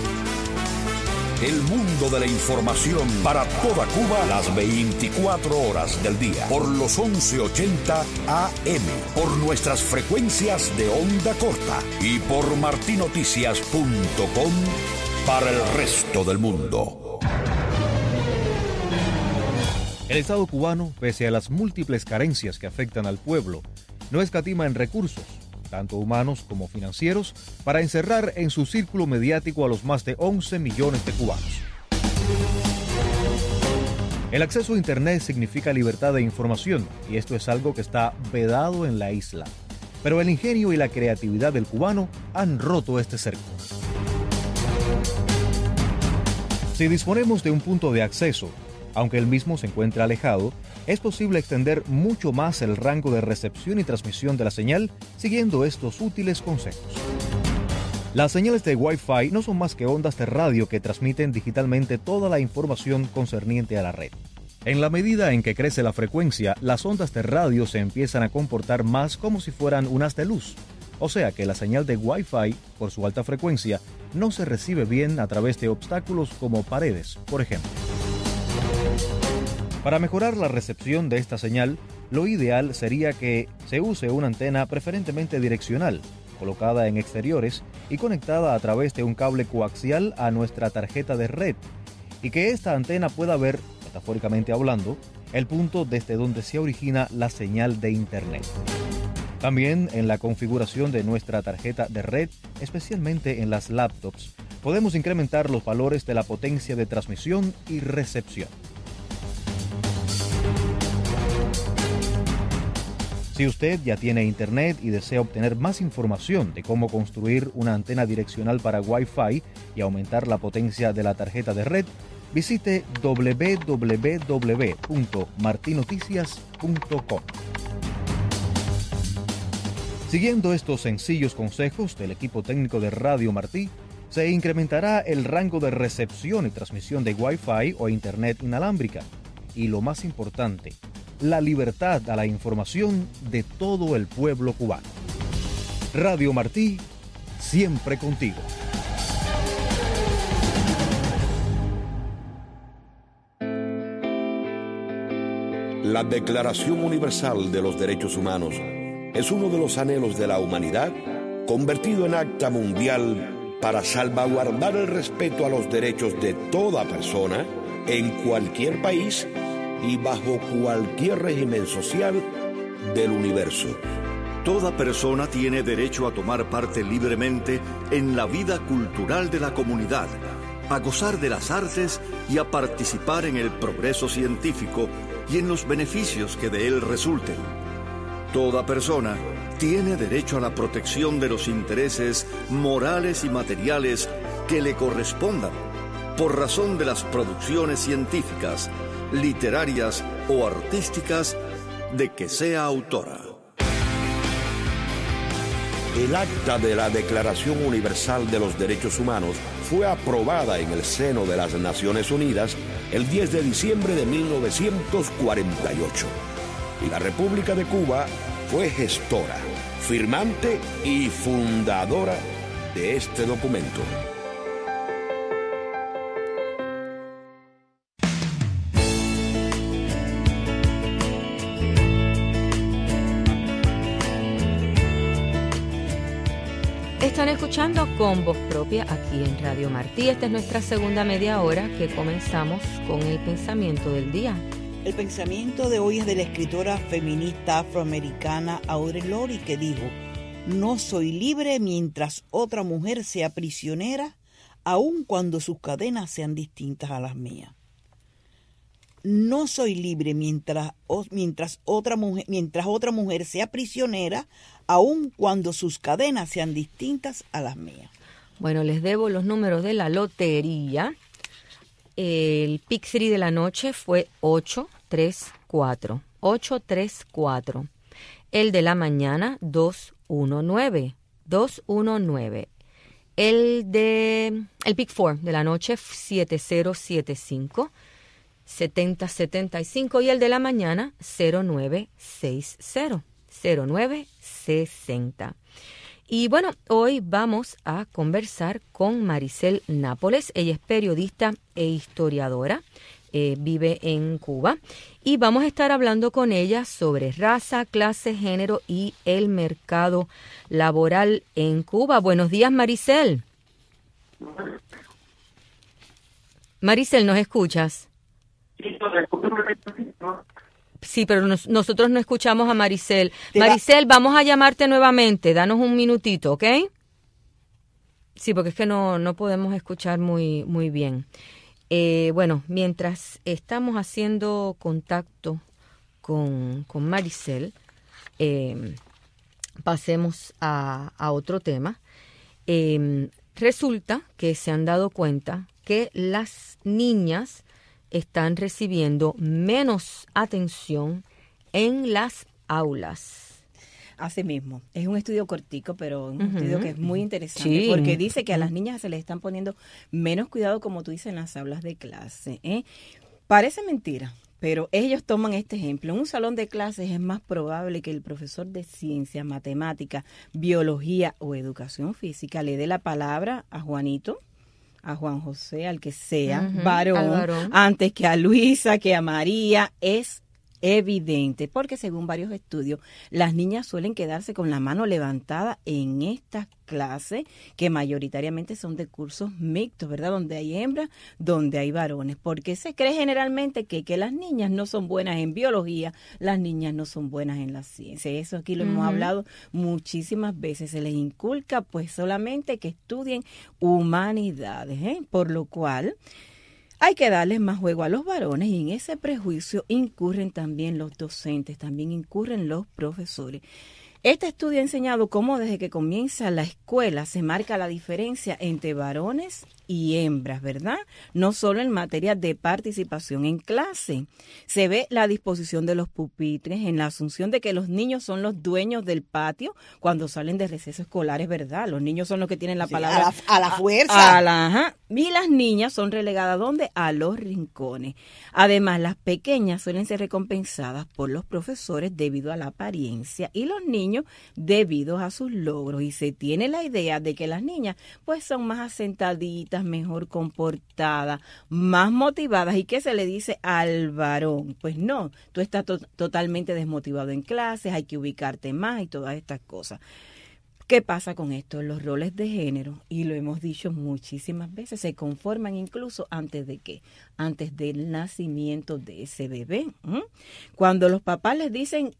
El mundo de la información para toda Cuba las veinticuatro horas del día. Por los once ochenta A M. Por nuestras frecuencias de onda corta. Y por martinoticias punto com para el resto del mundo. El Estado cubano, pese a las múltiples carencias que afectan al pueblo, no escatima en recursos, tanto humanos como financieros, para encerrar en su círculo mediático a los más de once millones de cubanos. El acceso a Internet significa libertad de información, y esto es algo que está vedado en la isla. Pero el ingenio y la creatividad del cubano han roto este cerco. Si disponemos de un punto de acceso, aunque el mismo se encuentre alejado, es posible extender mucho más el rango de recepción y transmisión de la señal siguiendo estos útiles consejos. Las señales de Wi-Fi no son más que ondas de radio que transmiten digitalmente toda la información concerniente a la red. En la medida en que crece la frecuencia, las ondas de radio se empiezan a comportar más como si fueran un haz de luz. O sea que la señal de Wi-Fi, por su alta frecuencia, no se recibe bien a través de obstáculos como paredes, por ejemplo. Para mejorar la recepción de esta señal, lo ideal sería que se use una antena preferentemente direccional, colocada en exteriores y conectada a través de un cable coaxial a nuestra tarjeta de red, y que esta antena pueda ver, metafóricamente hablando, el punto desde donde se origina la señal de Internet. También en la configuración de nuestra tarjeta de red, especialmente en las laptops, podemos incrementar los valores de la potencia de transmisión y recepción. Si usted ya tiene Internet y desea obtener más información de cómo construir una antena direccional para Wi-Fi y aumentar la potencia de la tarjeta de red, visite doble u doble u doble u punto martinoticias punto com. Siguiendo estos sencillos consejos del equipo técnico de Radio Martí, se incrementará el rango de recepción y transmisión de Wi-Fi o Internet inalámbrica. Y lo más importante, la libertad a la información de todo el pueblo cubano. Radio Martí, siempre contigo. La Declaración Universal de los Derechos Humanos es uno de los anhelos de la humanidad convertido en acta mundial para salvaguardar el respeto a los derechos de toda persona en cualquier país y bajo cualquier régimen social del universo. Toda persona tiene derecho a tomar parte libremente en la vida cultural de la comunidad, a gozar de las artes y a participar en el progreso científico y en los beneficios que de él resulten. Toda persona tiene derecho a la protección de los intereses morales y materiales que le correspondan por razón de las producciones científicas, literarias o artísticas de que sea autora. El acta de la Declaración Universal de los Derechos Humanos fue aprobada en el seno de las Naciones Unidas el diez de diciembre de mil novecientos cuarenta y ocho. Y la República de Cuba fue gestora, firmante y fundadora de este documento. Están escuchando Con Voz Propia aquí en Radio Martí. Esta es nuestra segunda media hora que comenzamos con el pensamiento del día. El pensamiento de hoy es de la escritora feminista afroamericana Audre Lorde, que dijo: no soy libre mientras otra mujer sea prisionera, aun cuando sus cadenas sean distintas a las mías. No soy libre mientras, mientras, otra mujer, mientras otra mujer sea prisionera, aun cuando sus cadenas sean distintas a las mías. Bueno, les debo los números de la lotería. El pick three de la noche fue ocho tres cuatro. ocho tres cuatro. El de la mañana, dos uno nueve. dos uno nueve. El de el pick four de la noche, siete cero siete cinco. setenta setenta y cinco. Y el de la mañana, cero nueve seis cero. cero nueve sesenta. Y bueno, hoy vamos a conversar con Maricel Nápoles. Ella es periodista e historiadora, eh, vive en Cuba. Y vamos a estar hablando con ella sobre raza, clase, género y el mercado laboral en Cuba. Buenos días, Maricel. Maricel, ¿nos escuchas? Sí, pero nos, nosotros no escuchamos a Maricel. Maricel, vamos a llamarte nuevamente. Danos un minutito, ¿ok? Sí, porque es que no, no podemos escuchar muy, muy bien. Eh, bueno, mientras estamos haciendo contacto con, con Maricel, eh, pasemos a, a otro tema. Eh, resulta que se han dado cuenta que las niñas están recibiendo menos atención en las aulas. Así mismo. Es un estudio cortico, pero un uh-huh. estudio que es muy interesante, sí, porque dice que a las niñas se les están poniendo menos cuidado, como tú dices, en las aulas de clase. ¿eh? Parece mentira, pero ellos toman este ejemplo. En un salón de clases es más probable que el profesor de ciencia, matemática, biología o educación física le dé la palabra a Juanito, a Juan José, al que sea, uh-huh, varón, varón, antes que a Luisa, que a María. Es evidente, porque según varios estudios, las niñas suelen quedarse con la mano levantada en estas clases, que mayoritariamente son de cursos mixtos, ¿verdad? Donde hay hembras, donde hay varones, porque se cree generalmente que, que las niñas no son buenas en biología, las niñas no son buenas en la ciencia. Eso aquí lo uh-huh. hemos hablado muchísimas veces. Se les inculca pues solamente que estudien humanidades, ¿eh? Por lo cual hay que darles más juego a los varones, y en ese prejuicio incurren también los docentes, también incurren los profesores. Este estudio ha enseñado cómo desde que comienza la escuela se marca la diferencia entre varones y hembras, ¿verdad? No solo en materia de participación en clase. Se ve la disposición de los pupitres, en la asunción de que los niños son los dueños del patio cuando salen de receso escolar, es verdad. Los niños son los que tienen la sí, palabra. A la, a la fuerza. A la, ajá. Y las niñas son relegadas, ¿dónde? A los rincones. Además, las pequeñas suelen ser recompensadas por los profesores debido a la apariencia y los niños debido a sus logros. Y se tiene la idea de que las niñas pues son más asentaditas, mejor comportadas, más motivadas. ¿Y qué se le dice al varón? Pues no, tú estás to- totalmente desmotivado en clases, hay que ubicarte más y todas estas cosas. ¿Qué pasa con esto? Los roles de género, y lo hemos dicho muchísimas veces, se conforman incluso antes de qué, antes del nacimiento de ese bebé. ¿Mm? Cuando los papás les dicen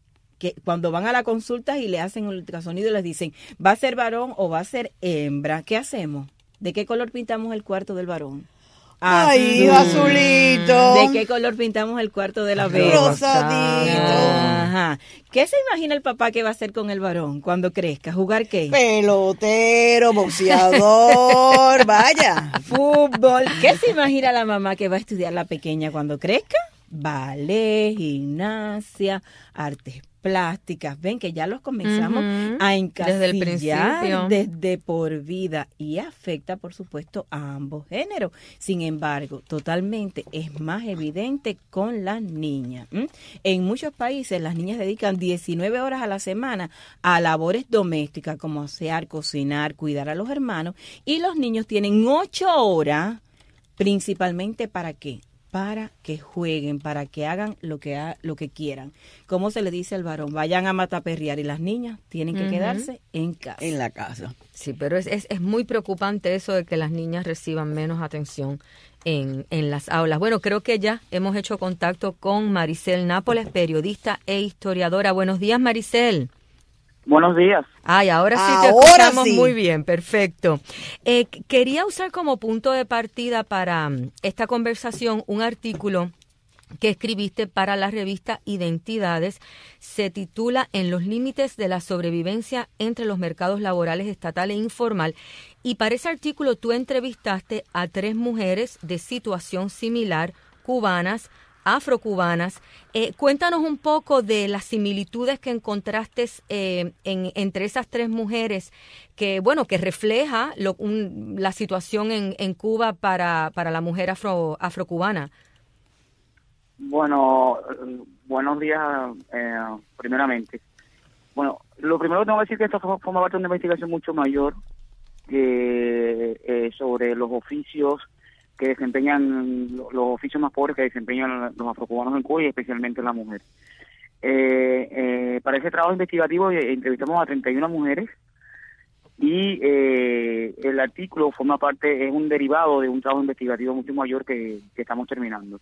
que cuando van a la consulta y le hacen el ultrasonido les dicen, ¿va a ser varón o va a ser hembra? ¿Qué hacemos? ¿De qué color pintamos el cuarto del varón? Ay, azulito. ¿De qué color pintamos el cuarto de la bebé? Rosadito. Ajá. ¿Qué se imagina el papá que va a hacer con el varón cuando crezca? ¿Jugar qué? Pelotero, boxeador, vaya. Fútbol. ¿Qué se imagina la mamá que va a estudiar la pequeña cuando crezca? Ballet, gimnasia, artes plásticas. Ven que ya los comenzamos uh-huh. a encasillar desde el principio, desde por vida y afecta, por supuesto, a ambos géneros. Sin embargo, totalmente es más evidente con las niñas. ¿Mm? En muchos países las niñas dedican diecinueve horas a la semana a labores domésticas como asear, cocinar, cuidar a los hermanos, y los niños tienen ocho horas principalmente ¿para qué? Para que jueguen, para que hagan lo que ha, lo que quieran. ¿Cómo se le dice al varón? Vayan a mataperrear, y las niñas tienen que uh-huh. quedarse en casa. En la casa. Sí, pero es, es, es muy preocupante eso de que las niñas reciban menos atención en, en las aulas. Bueno, creo que ya hemos hecho contacto con Maricel Nápoles, periodista e historiadora. Buenos días, Maricel. Buenos días. Ay, ahora sí te ahora escuchamos sí. muy bien, perfecto. Eh, quería usar como punto de partida para um, esta conversación un artículo que escribiste para la revista Identidades. Se titula En los límites de la sobrevivencia entre los mercados laborales estatal e informal. Y para ese artículo tú entrevistaste a tres mujeres de situación similar, cubanas, afrocubanas. Eh, cuéntanos un poco de las similitudes que encontraste eh, en, entre esas tres mujeres, que bueno, que refleja lo, un, la situación en, en Cuba para, para la mujer afro, afrocubana. Bueno, buenos días, eh, primeramente. Bueno, lo primero que tengo que decir es que esto forma parte de una investigación mucho mayor que eh, sobre los oficios que desempeñan, los oficios más pobres que desempeñan los afrocubanos en Cuba y especialmente la mujer. Eh, eh, para ese trabajo investigativo eh, entrevistamos a treinta y una mujeres y eh, el artículo forma parte, es un derivado de un trabajo investigativo mucho mayor que, que estamos terminando.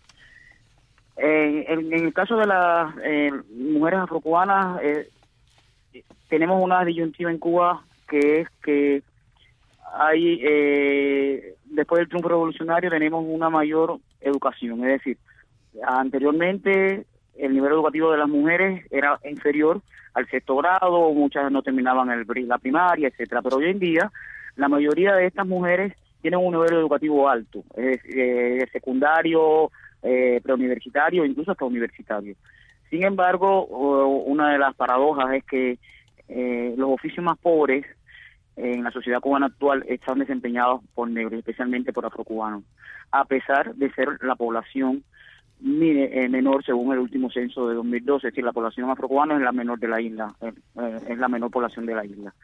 Eh, en, en el caso de las eh, mujeres afrocubanas, eh, tenemos una disyuntiva en Cuba que es que hay, eh, después del triunfo revolucionario, tenemos una mayor educación. Es decir, anteriormente el nivel educativo de las mujeres era inferior al sexto grado, muchas no terminaban el, la primaria, etcétera. Pero hoy en día, la mayoría de estas mujeres tienen un nivel educativo alto, es eh, secundario, eh, preuniversitario, incluso hasta universitario. Sin embargo, una de las paradojas es que eh, los oficios más pobres en la sociedad cubana actual están desempeñados por negros, especialmente por afrocubanos, a pesar de ser la población menor según el último censo de dos mil doce, es decir, la población afrocubana es la menor de la isla, es la menor población de la isla.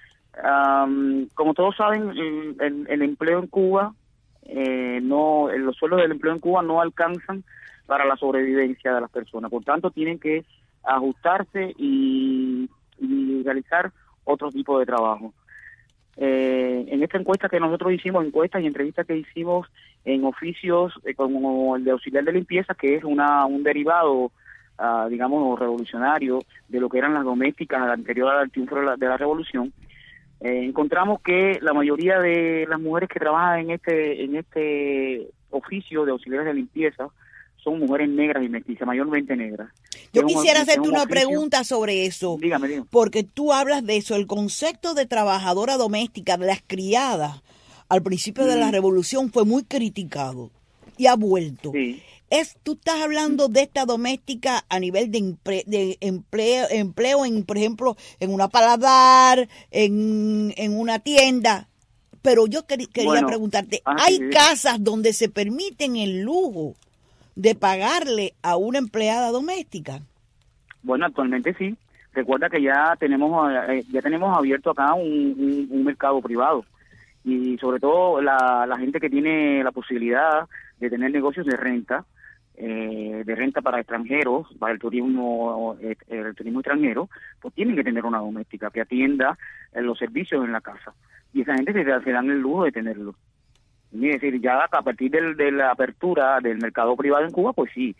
Um, como todos saben, el, el, el empleo en Cuba, eh, no, los sueldos del empleo en Cuba no alcanzan para la sobrevivencia de las personas, por tanto tienen que ajustarse y, y realizar otro tipo de trabajo. Eh, en esta encuesta que nosotros hicimos, encuestas y entrevistas que hicimos en oficios eh, como el de auxiliar de limpieza, que es una un derivado, uh, digamos, revolucionario de lo que eran las domésticas anterior al triunfo de la, de la revolución, eh, encontramos que la mayoría de las mujeres que trabajan en este en este oficio de auxiliares de limpieza son mujeres negras y mestizas, mayormente negras. Yo quisiera hacerte una pregunta sobre eso. Dígame, dígame. Porque tú hablas de eso, el concepto de trabajadora doméstica, de las criadas, al principio mm. de la revolución fue muy criticado y ha vuelto. Sí. Es, tú estás hablando de esta doméstica a nivel de, empre, de empleo, empleo en, por ejemplo, en una paladar, en, en una tienda. Pero yo quer, quería bueno, preguntarte, ah, ¿hay sí, sí. casas donde se permiten el lujo de pagarle a una empleada doméstica? Bueno, actualmente sí. Recuerda que ya tenemos eh, ya tenemos abierto acá un, un, un mercado privado y sobre todo la, la gente que tiene la posibilidad de tener negocios de renta, eh, de renta para extranjeros, para el turismo eh, el turismo extranjero, pues tienen que tener una doméstica que atienda eh, los servicios en la casa. Y esa gente se, se dan el lujo de tenerlo. Es decir, ya a partir del, de la apertura del mercado privado en Cuba, pues sí,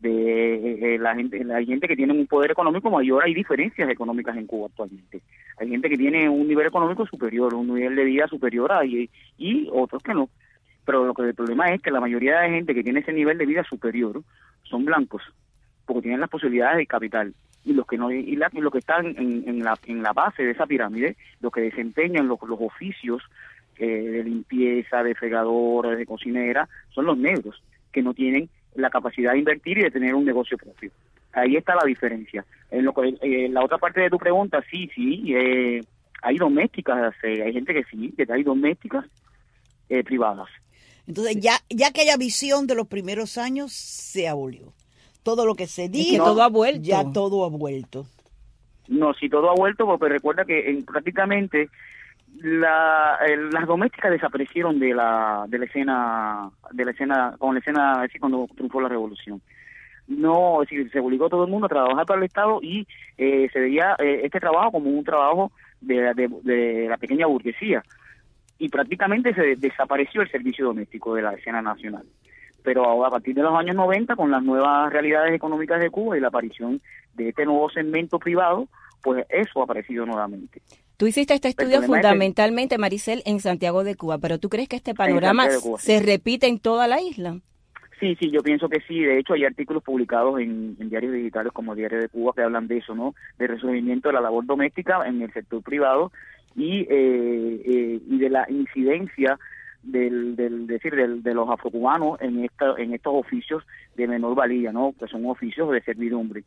de eh, la gente, la gente que tiene un poder económico mayor. Hay diferencias económicas en Cuba actualmente. Hay gente que tiene un nivel económico superior, un nivel de vida superior a y, y otros que no. Pero lo que el problema es que la mayoría de gente que tiene ese nivel de vida superior son blancos, porque tienen las posibilidades de capital. Y los que no y, la, y los que están en, en la en la base de esa pirámide, los que desempeñan los, los oficios eh, de limpieza, de fregadora, de cocinera, son los negros, que no tienen la capacidad de invertir y de tener un negocio propio. Ahí está la diferencia. En lo que, eh, la otra parte de tu pregunta, sí, sí, eh, hay domésticas, eh, hay gente que sí, que hay domésticas eh, privadas. Entonces, ya ya aquella visión de los primeros años se abolió. Todo lo que se dijo, es que todo ha vuelto. Ya todo ha vuelto. No, si todo ha vuelto, porque recuerda que en, prácticamente la, eh, las domésticas desaparecieron de la de la escena de la escena con la escena así cuando triunfó la revolución. No, es decir, se obligó a todo el mundo a trabajar para el Estado y eh, se veía eh, este trabajo como un trabajo de, de, de la pequeña burguesía y prácticamente se desapareció el servicio doméstico de la escena nacional. Pero ahora, a partir de los años noventa, con las nuevas realidades económicas de Cuba y la aparición de este nuevo segmento privado, pues eso ha aparecido nuevamente. Tú hiciste este estudio fundamentalmente, Maricel, en Santiago de Cuba, pero ¿tú crees que este panorama se repite en toda la isla? Sí, sí, yo pienso que sí. De hecho, hay artículos publicados en, en diarios digitales como Diario de Cuba que hablan de eso, ¿no? De resurgimiento de la labor doméstica en el sector privado y, eh, eh, y de la incidencia del, del decir del, de los afrocubanos en esta, en estos oficios de menor valía, ¿no? Que son oficios de servidumbre.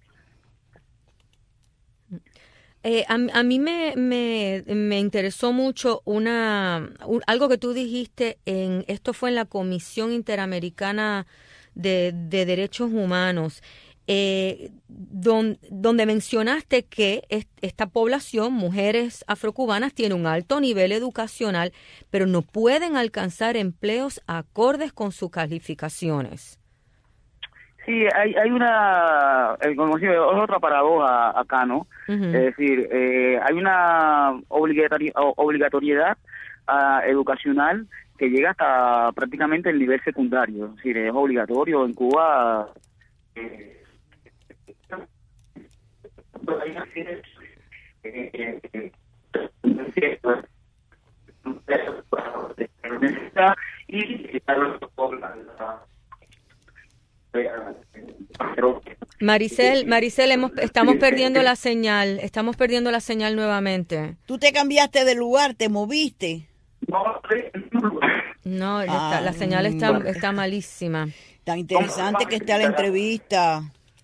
Eh, a, a mí me, me, me interesó mucho una un, algo que tú dijiste, en esto fue en la Comisión Interamericana de, de Derechos Humanos, eh, don, donde mencionaste que es, esta población, mujeres afrocubanas, tiene un alto nivel educacional, pero no pueden alcanzar empleos acordes con sus calificaciones. Sí, hay, hay una, eh, como si, es otra paradoja acá, ¿no? Uh-huh. Es decir, eh, hay una obligatori- obligatoriedad uh, educacional que llega hasta prácticamente el nivel secundario. Es decir, es obligatorio en Cuba. Eh, y Maricel, Maricel, hemos, estamos perdiendo la señal, estamos perdiendo la señal nuevamente. ¿Tú te cambiaste de lugar, te moviste? No, ah, está, la señal está, está malísima. Tan interesante que está la entrevista.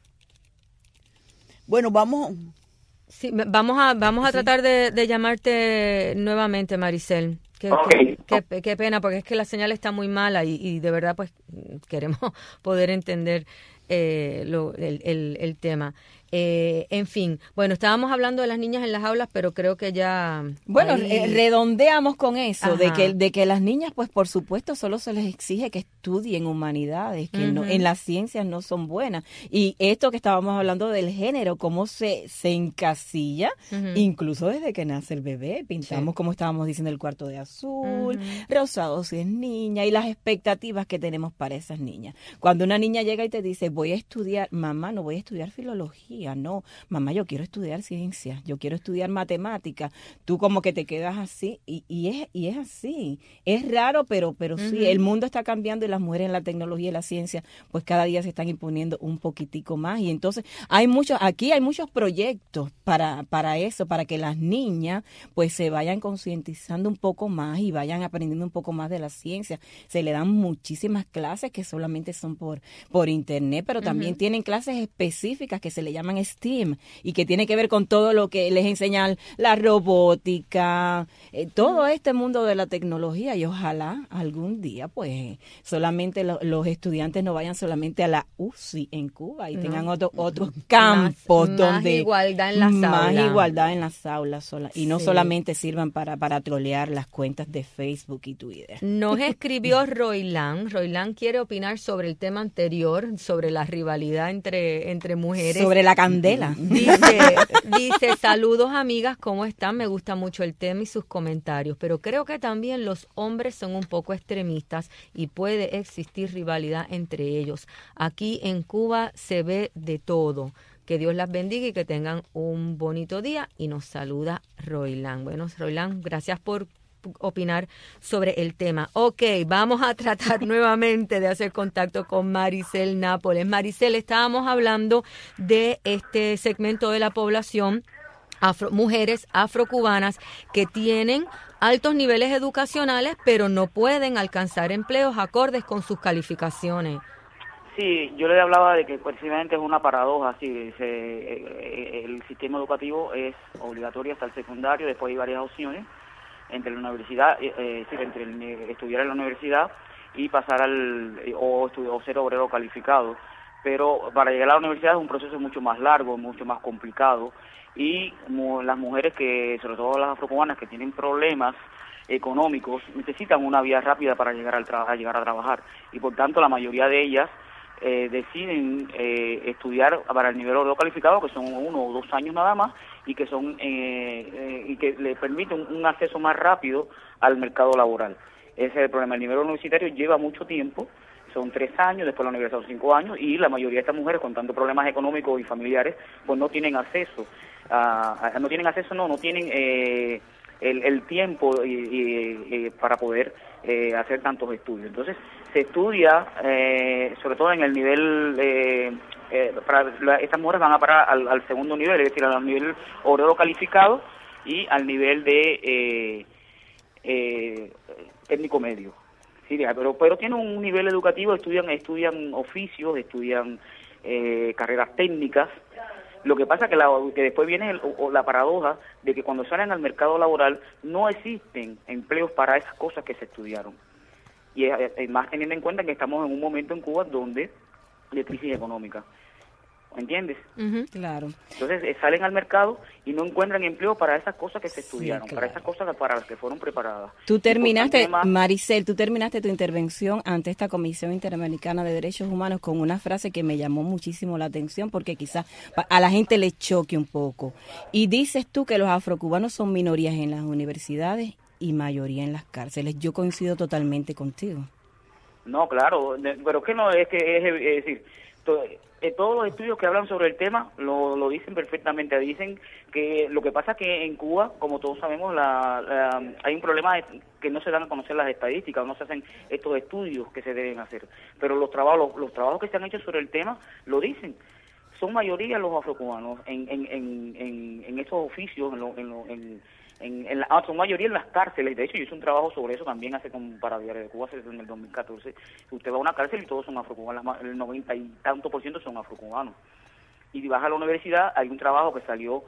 Bueno, vamos... Sí, vamos a, vamos a sí. tratar de, de llamarte nuevamente, Maricel. Qué, okay. qué, qué, qué pena, porque es que la señal está muy mala y, y de verdad pues queremos poder entender eh, lo, el, el, el tema. Eh, en fin, bueno, estábamos hablando de las niñas en las aulas, pero creo que ya... Bueno, ahí... eh, redondeamos con eso, de que, de que las niñas, pues por supuesto, solo se les exige que estudien humanidades, que uh-huh. no, en las ciencias no son buenas. Y esto que estábamos hablando del género, cómo se, se encasilla, uh-huh. incluso desde que nace el bebé. Pintamos, sí. como estábamos diciendo, el cuarto de azul, uh-huh. rosado si es niña, y las expectativas que tenemos para esas niñas. Cuando una niña llega y te dice, voy a estudiar, mamá, no voy a estudiar filología, no, mamá, yo quiero estudiar ciencias, yo quiero estudiar matemáticas, tú como que te quedas así, y, y es y es así, es raro, pero pero uh-huh. sí, el mundo está cambiando y las mujeres en la tecnología y la ciencia, pues cada día se están imponiendo un poquitico más, y entonces hay muchos, aquí hay muchos proyectos para, para eso, para que las niñas pues se vayan concientizando un poco más y vayan aprendiendo un poco más de la ciencia. Se le dan muchísimas clases que solamente son por, por internet, pero también uh-huh. tienen clases específicas que se le llaman STEAM y que tiene que ver con todo lo que les enseñan, la robótica, eh, todo este mundo de la tecnología, y ojalá algún día pues solamente lo, los estudiantes no vayan solamente a la U C I en Cuba y no. tengan otro, otros campos más, donde más igualdad en las más aulas. igualdad en las aulas sola, y no sí. solamente sirvan para, para trolear las cuentas de Facebook y Twitter. Nos escribió Roilán. Roilán quiere opinar sobre el tema anterior, sobre la la rivalidad entre, entre mujeres. Sobre la candela. Dice, dice, saludos amigas, ¿cómo están? Me gusta mucho el tema y sus comentarios, pero creo que también los hombres son un poco extremistas y puede existir rivalidad entre ellos. Aquí en Cuba se ve de todo. Que Dios las bendiga y que tengan un bonito día. Y nos saluda Roilán. Bueno, Roilán, gracias por opinar sobre el tema. Ok, vamos a tratar nuevamente de hacer contacto con Maricel Nápoles. Maricel, estábamos hablando de este segmento de la población, afro, mujeres afrocubanas que tienen altos niveles educacionales, pero no pueden alcanzar empleos acordes con sus calificaciones. Sí, yo le hablaba de que precisamente es una paradoja. Sí, se, el sistema educativo es obligatorio hasta el secundario, después hay varias opciones entre la universidad, eh, sí, entre el, estudiar en la universidad y pasar al o, o ser obrero calificado. Pero para llegar a la universidad es un proceso mucho más largo, mucho más complicado, y como las mujeres que, sobre todo las afrocubanas, que tienen problemas económicos, necesitan una vía rápida para llegar al tra- a llegar a trabajar, y por tanto la mayoría de ellas eh, deciden eh, estudiar para el nivel obrero calificado, que son uno o dos años nada más, y que son eh, eh, y que le permiten un, un acceso más rápido al mercado laboral. Ese es el problema. El nivel universitario lleva mucho tiempo, son tres años, después la universidad son cinco años, y la mayoría de estas mujeres con tantos problemas económicos y familiares, pues no tienen acceso, a, a, no tienen acceso, no, no tienen eh, el, el tiempo y, y, y para poder eh, hacer tantos estudios. Entonces, se estudia, eh, sobre todo en el nivel, eh, eh, para la, estas mujeres van a parar al, al segundo nivel, es decir, al nivel obrero calificado y al nivel de eh, eh, técnico medio. Sí, pero pero tienen un nivel educativo, estudian estudian oficios, estudian eh, carreras técnicas. Lo que pasa que, la, que después viene el, o, la paradoja de que cuando salen al mercado laboral no existen empleos para esas cosas que se estudiaron. Y es, es más teniendo en cuenta que estamos en un momento en Cuba donde de crisis económica. ¿Entiendes? Uh-huh. Claro. Entonces eh, salen al mercado y no encuentran empleo para esas cosas que se estudiaron, sí, claro. para esas cosas para las que fueron preparadas. Tú terminaste, Maricel, tú terminaste tu intervención ante esta Comisión Interamericana de Derechos Humanos con una frase que me llamó muchísimo la atención porque quizás a la gente le choque un poco. Y dices tú que los afrocubanos son minorías en las universidades y mayoría en las cárceles. Yo coincido totalmente contigo. No, claro, pero es que no, es que es, es decir, todo, eh, todos los estudios que hablan sobre el tema lo, lo dicen perfectamente. Dicen que lo que pasa es que en Cuba, como todos sabemos, la, la, hay un problema de que no se dan a conocer las estadísticas, no se hacen estos estudios que se deben hacer. Pero los trabajos, los, los trabajos que se han hecho sobre el tema lo dicen. Son mayoría los afrocubanos en en en en, en estos oficios, en, lo, en, lo, en En, en la, ah, son mayoría en las cárceles. De hecho, yo hice un trabajo sobre eso también hace como para Diario de Cuba, hace en el dos mil catorce. Usted va a una cárcel y todos son afrocubanos, el noventa y tanto por ciento son afrocubanos. Y vas a la universidad, hay un trabajo que salió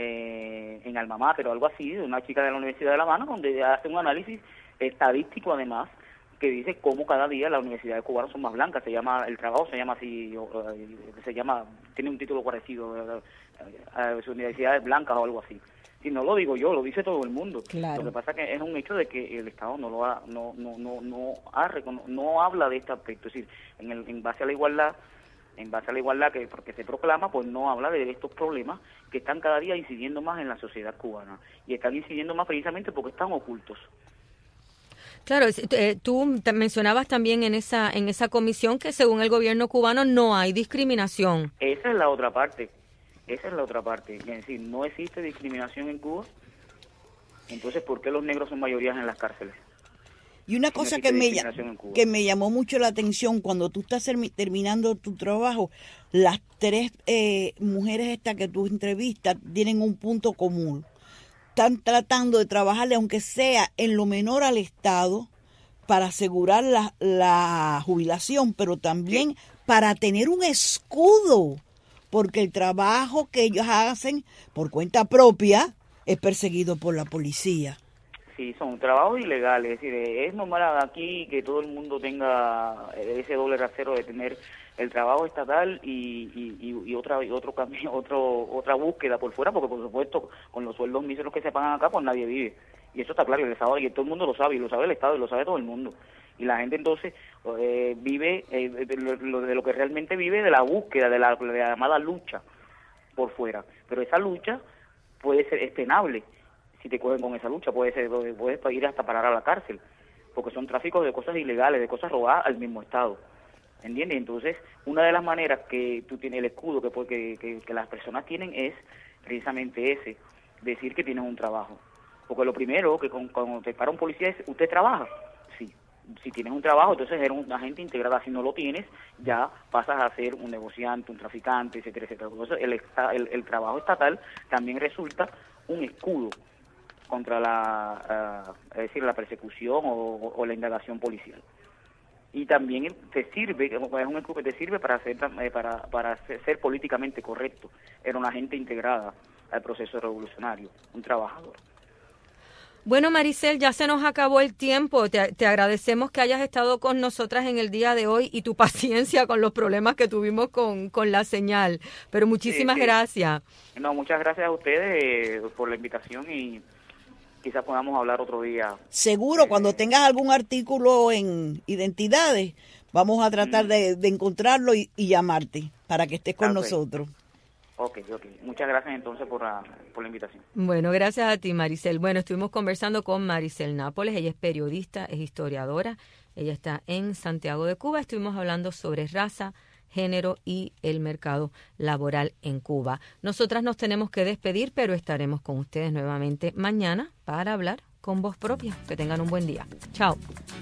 eh, en Alma Mater o algo así, de una chica de la Universidad de La Habana, donde hace un análisis estadístico además, que dice cómo cada día las universidades cubanas son más blancas. Se llama, el trabajo se llama así, se llama, tiene un título parecido, a las universidades blancas o algo así. Y no lo digo yo, lo dice todo el mundo. Claro. Lo que pasa es que es un hecho de que el Estado no lo ha, no no no no ha recono- no habla de este aspecto, es decir, en el en base a la igualdad, en base a la igualdad que porque se proclama, pues no habla de estos problemas que están cada día incidiendo más en la sociedad cubana y están incidiendo más precisamente porque están ocultos. Claro, eh, tú te mencionabas también en esa en esa comisión que según el gobierno cubano no hay discriminación. Esa es la otra parte. Esa es la otra parte, es decir, no existe discriminación en Cuba, entonces ¿por qué los negros son mayorías en las cárceles? Y una cosa que me, que me llamó mucho la atención, cuando tú estás terminando tu trabajo, las tres eh, mujeres estas que tú entrevistas tienen un punto común. Están tratando de trabajarle, aunque sea en lo menor al Estado, para asegurar la, la jubilación, pero también para tener un escudo. Porque el trabajo que ellos hacen por cuenta propia es perseguido por la policía. Sí, son trabajos ilegales, es decir, es normal aquí que todo el mundo tenga ese doble rasero de tener el trabajo estatal y, y, y otra y otro cambio, otro otra búsqueda por fuera, porque por supuesto con los sueldos míseros que se pagan acá, pues nadie vive. Y eso está claro, y el Estado, y todo el mundo lo sabe, y lo sabe el Estado, y lo sabe todo el mundo. Y la gente entonces eh, vive eh, de, lo, de lo que realmente vive, de la búsqueda, de la, de la llamada lucha por fuera. Pero esa lucha puede ser es penable. Si te cogen con esa lucha, puede ser, puedes ir hasta parar a la cárcel, porque son tráficos de cosas ilegales, de cosas robadas al mismo Estado. ¿Entiendes? Entonces, una de las maneras que tú tienes, el escudo que, que, que, que las personas tienen es precisamente ese, decir que tienes un trabajo. Porque lo primero que con, cuando te para un policía es, ¿usted trabaja? Sí. Si tienes un trabajo, entonces eres un agente integrado. Si no lo tienes, ya pasas a ser un negociante, un traficante, etcétera, etcétera. Entonces, el, el, el trabajo estatal también resulta un escudo contra la, uh, es decir, la persecución o, o la indagación policial. Y también te sirve, es un escudo que te sirve para ser, para, para ser políticamente correcto. Era una gente integrada al proceso revolucionario, un trabajador. Bueno, Maricel, ya se nos acabó el tiempo. Te, te agradecemos que hayas estado con nosotras en el día de hoy y tu paciencia con los problemas que tuvimos con, con la señal. Pero muchísimas sí, sí. gracias. No, muchas gracias a ustedes eh, por la invitación y quizás podamos hablar otro día. Seguro, cuando tengas algún artículo en identidades, vamos a tratar mm. de, de encontrarlo y, y llamarte para que estés con okay. nosotros. Ok, ok. Muchas gracias entonces por la, por la invitación. Bueno, gracias a ti, Maricel. Bueno, estuvimos conversando con Maricel Nápoles. Ella es periodista, es historiadora. Ella está en Santiago de Cuba. Estuvimos hablando sobre raza, género y el mercado laboral en Cuba. Nosotras nos tenemos que despedir, pero estaremos con ustedes nuevamente mañana para hablar con voz propia. Que tengan un buen día. Chao.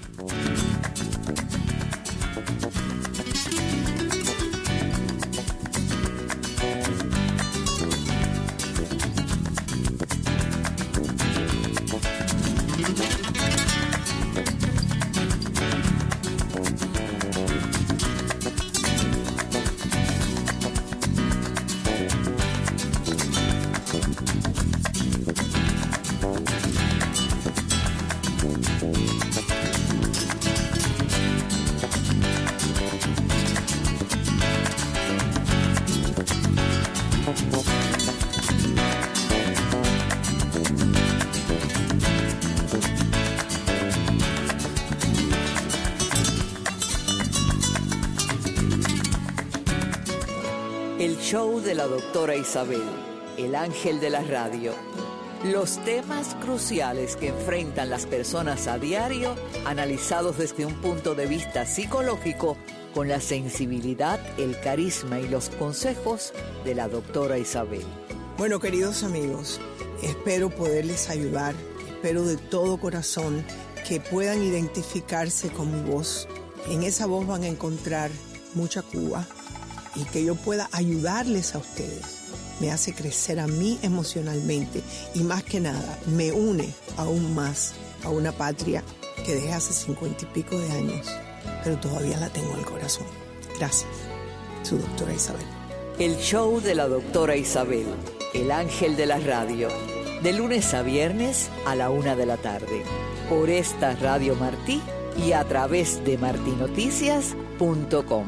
El show de la doctora Isabel, el ángel de la radio. Los temas cruciales que enfrentan las personas a diario, analizados desde un punto de vista psicológico, con la sensibilidad, el carisma y los consejos de la doctora Isabel. Bueno, queridos amigos, espero poderles ayudar, espero de todo corazón que puedan identificarse con mi voz. En esa voz van a encontrar mucha Cuba y que yo pueda ayudarles a ustedes. Me hace crecer a mí emocionalmente y más que nada me une aún más a una patria que dejé hace cincuenta y pico de años, pero todavía la tengo en el corazón. Gracias, su doctora Isabel. El show de la doctora Isabel, el ángel de la radio, de lunes a viernes a la una de la tarde, por esta Radio Martí y a través de martinoticias punto com.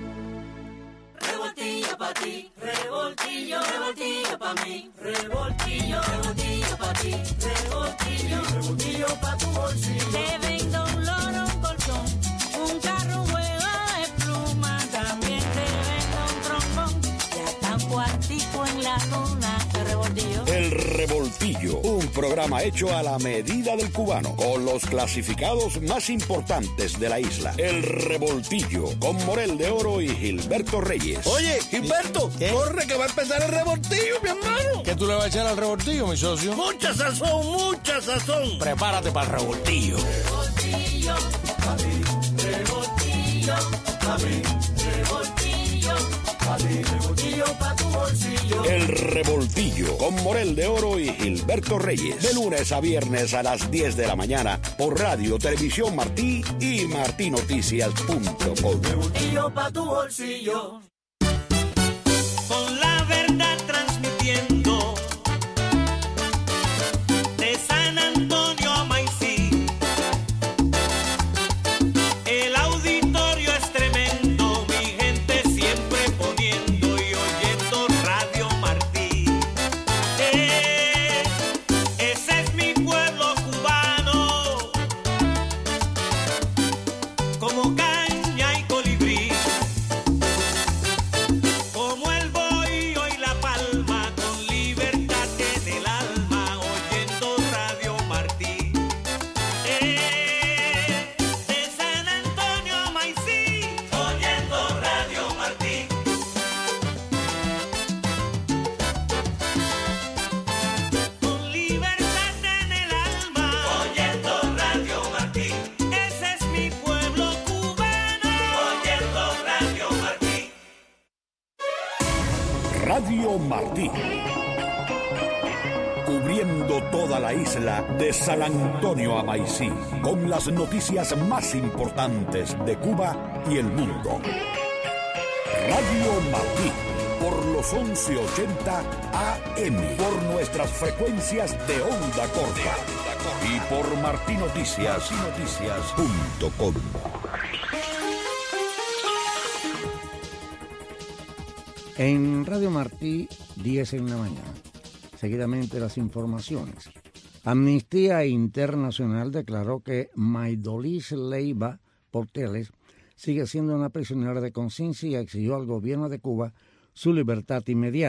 Revoltillo pa' ti, revoltillo, revoltillo pa' mí, revoltillo, revoltillo pa' ti, revoltillo, revoltillo pa' tu bolsillo. Te vendo un loro, un colchón, un carro, un juego de pluma, también te vendo un trombón, y hasta un cuartico en la luna, de revoltillo. El Revoltillo, un programa hecho a la medida del cubano, con los clasificados más importantes de la isla. El Revoltillo, con Morel de Oro y Gilberto Reyes. Oye, Gilberto, ¿qué? Corre que va a empezar el revoltillo, mi hermano. ¿Qué tú le vas a echar al revoltillo, mi socio? Mucha sazón, mucha sazón. Prepárate para el revoltillo. Revoltillo, pa' mí, revoltillo, pa' mí, revoltillo, pa' mí, revoltillo pa' tu bolsillo. El Revoltillo, con Morel de Oro y Gilberto Reyes. De lunes a viernes a las diez de la mañana por Radio Televisión Martí y martinoticias punto com. Revoltillo pa' tu bolsillo. Con la verdad transmitiendo de San Antonio a Maicí. El auditorio es tremendo, mi gente siempre poniendo y oyendo Radio Martí. Eh, ese es mi pueblo cubano. Radio Martí. Cubriendo toda la isla de San Antonio a Maicí, con las noticias más importantes de Cuba y el mundo. Radio Martí, por los once ochenta A M, por nuestras frecuencias de onda corta y por martinoticias punto com. En Radio Martí, diez en la mañana. Seguidamente las informaciones. Amnistía Internacional declaró que Maidolis Leiva Porteles sigue siendo una prisionera de conciencia y exigió al gobierno de Cuba su libertad inmediata.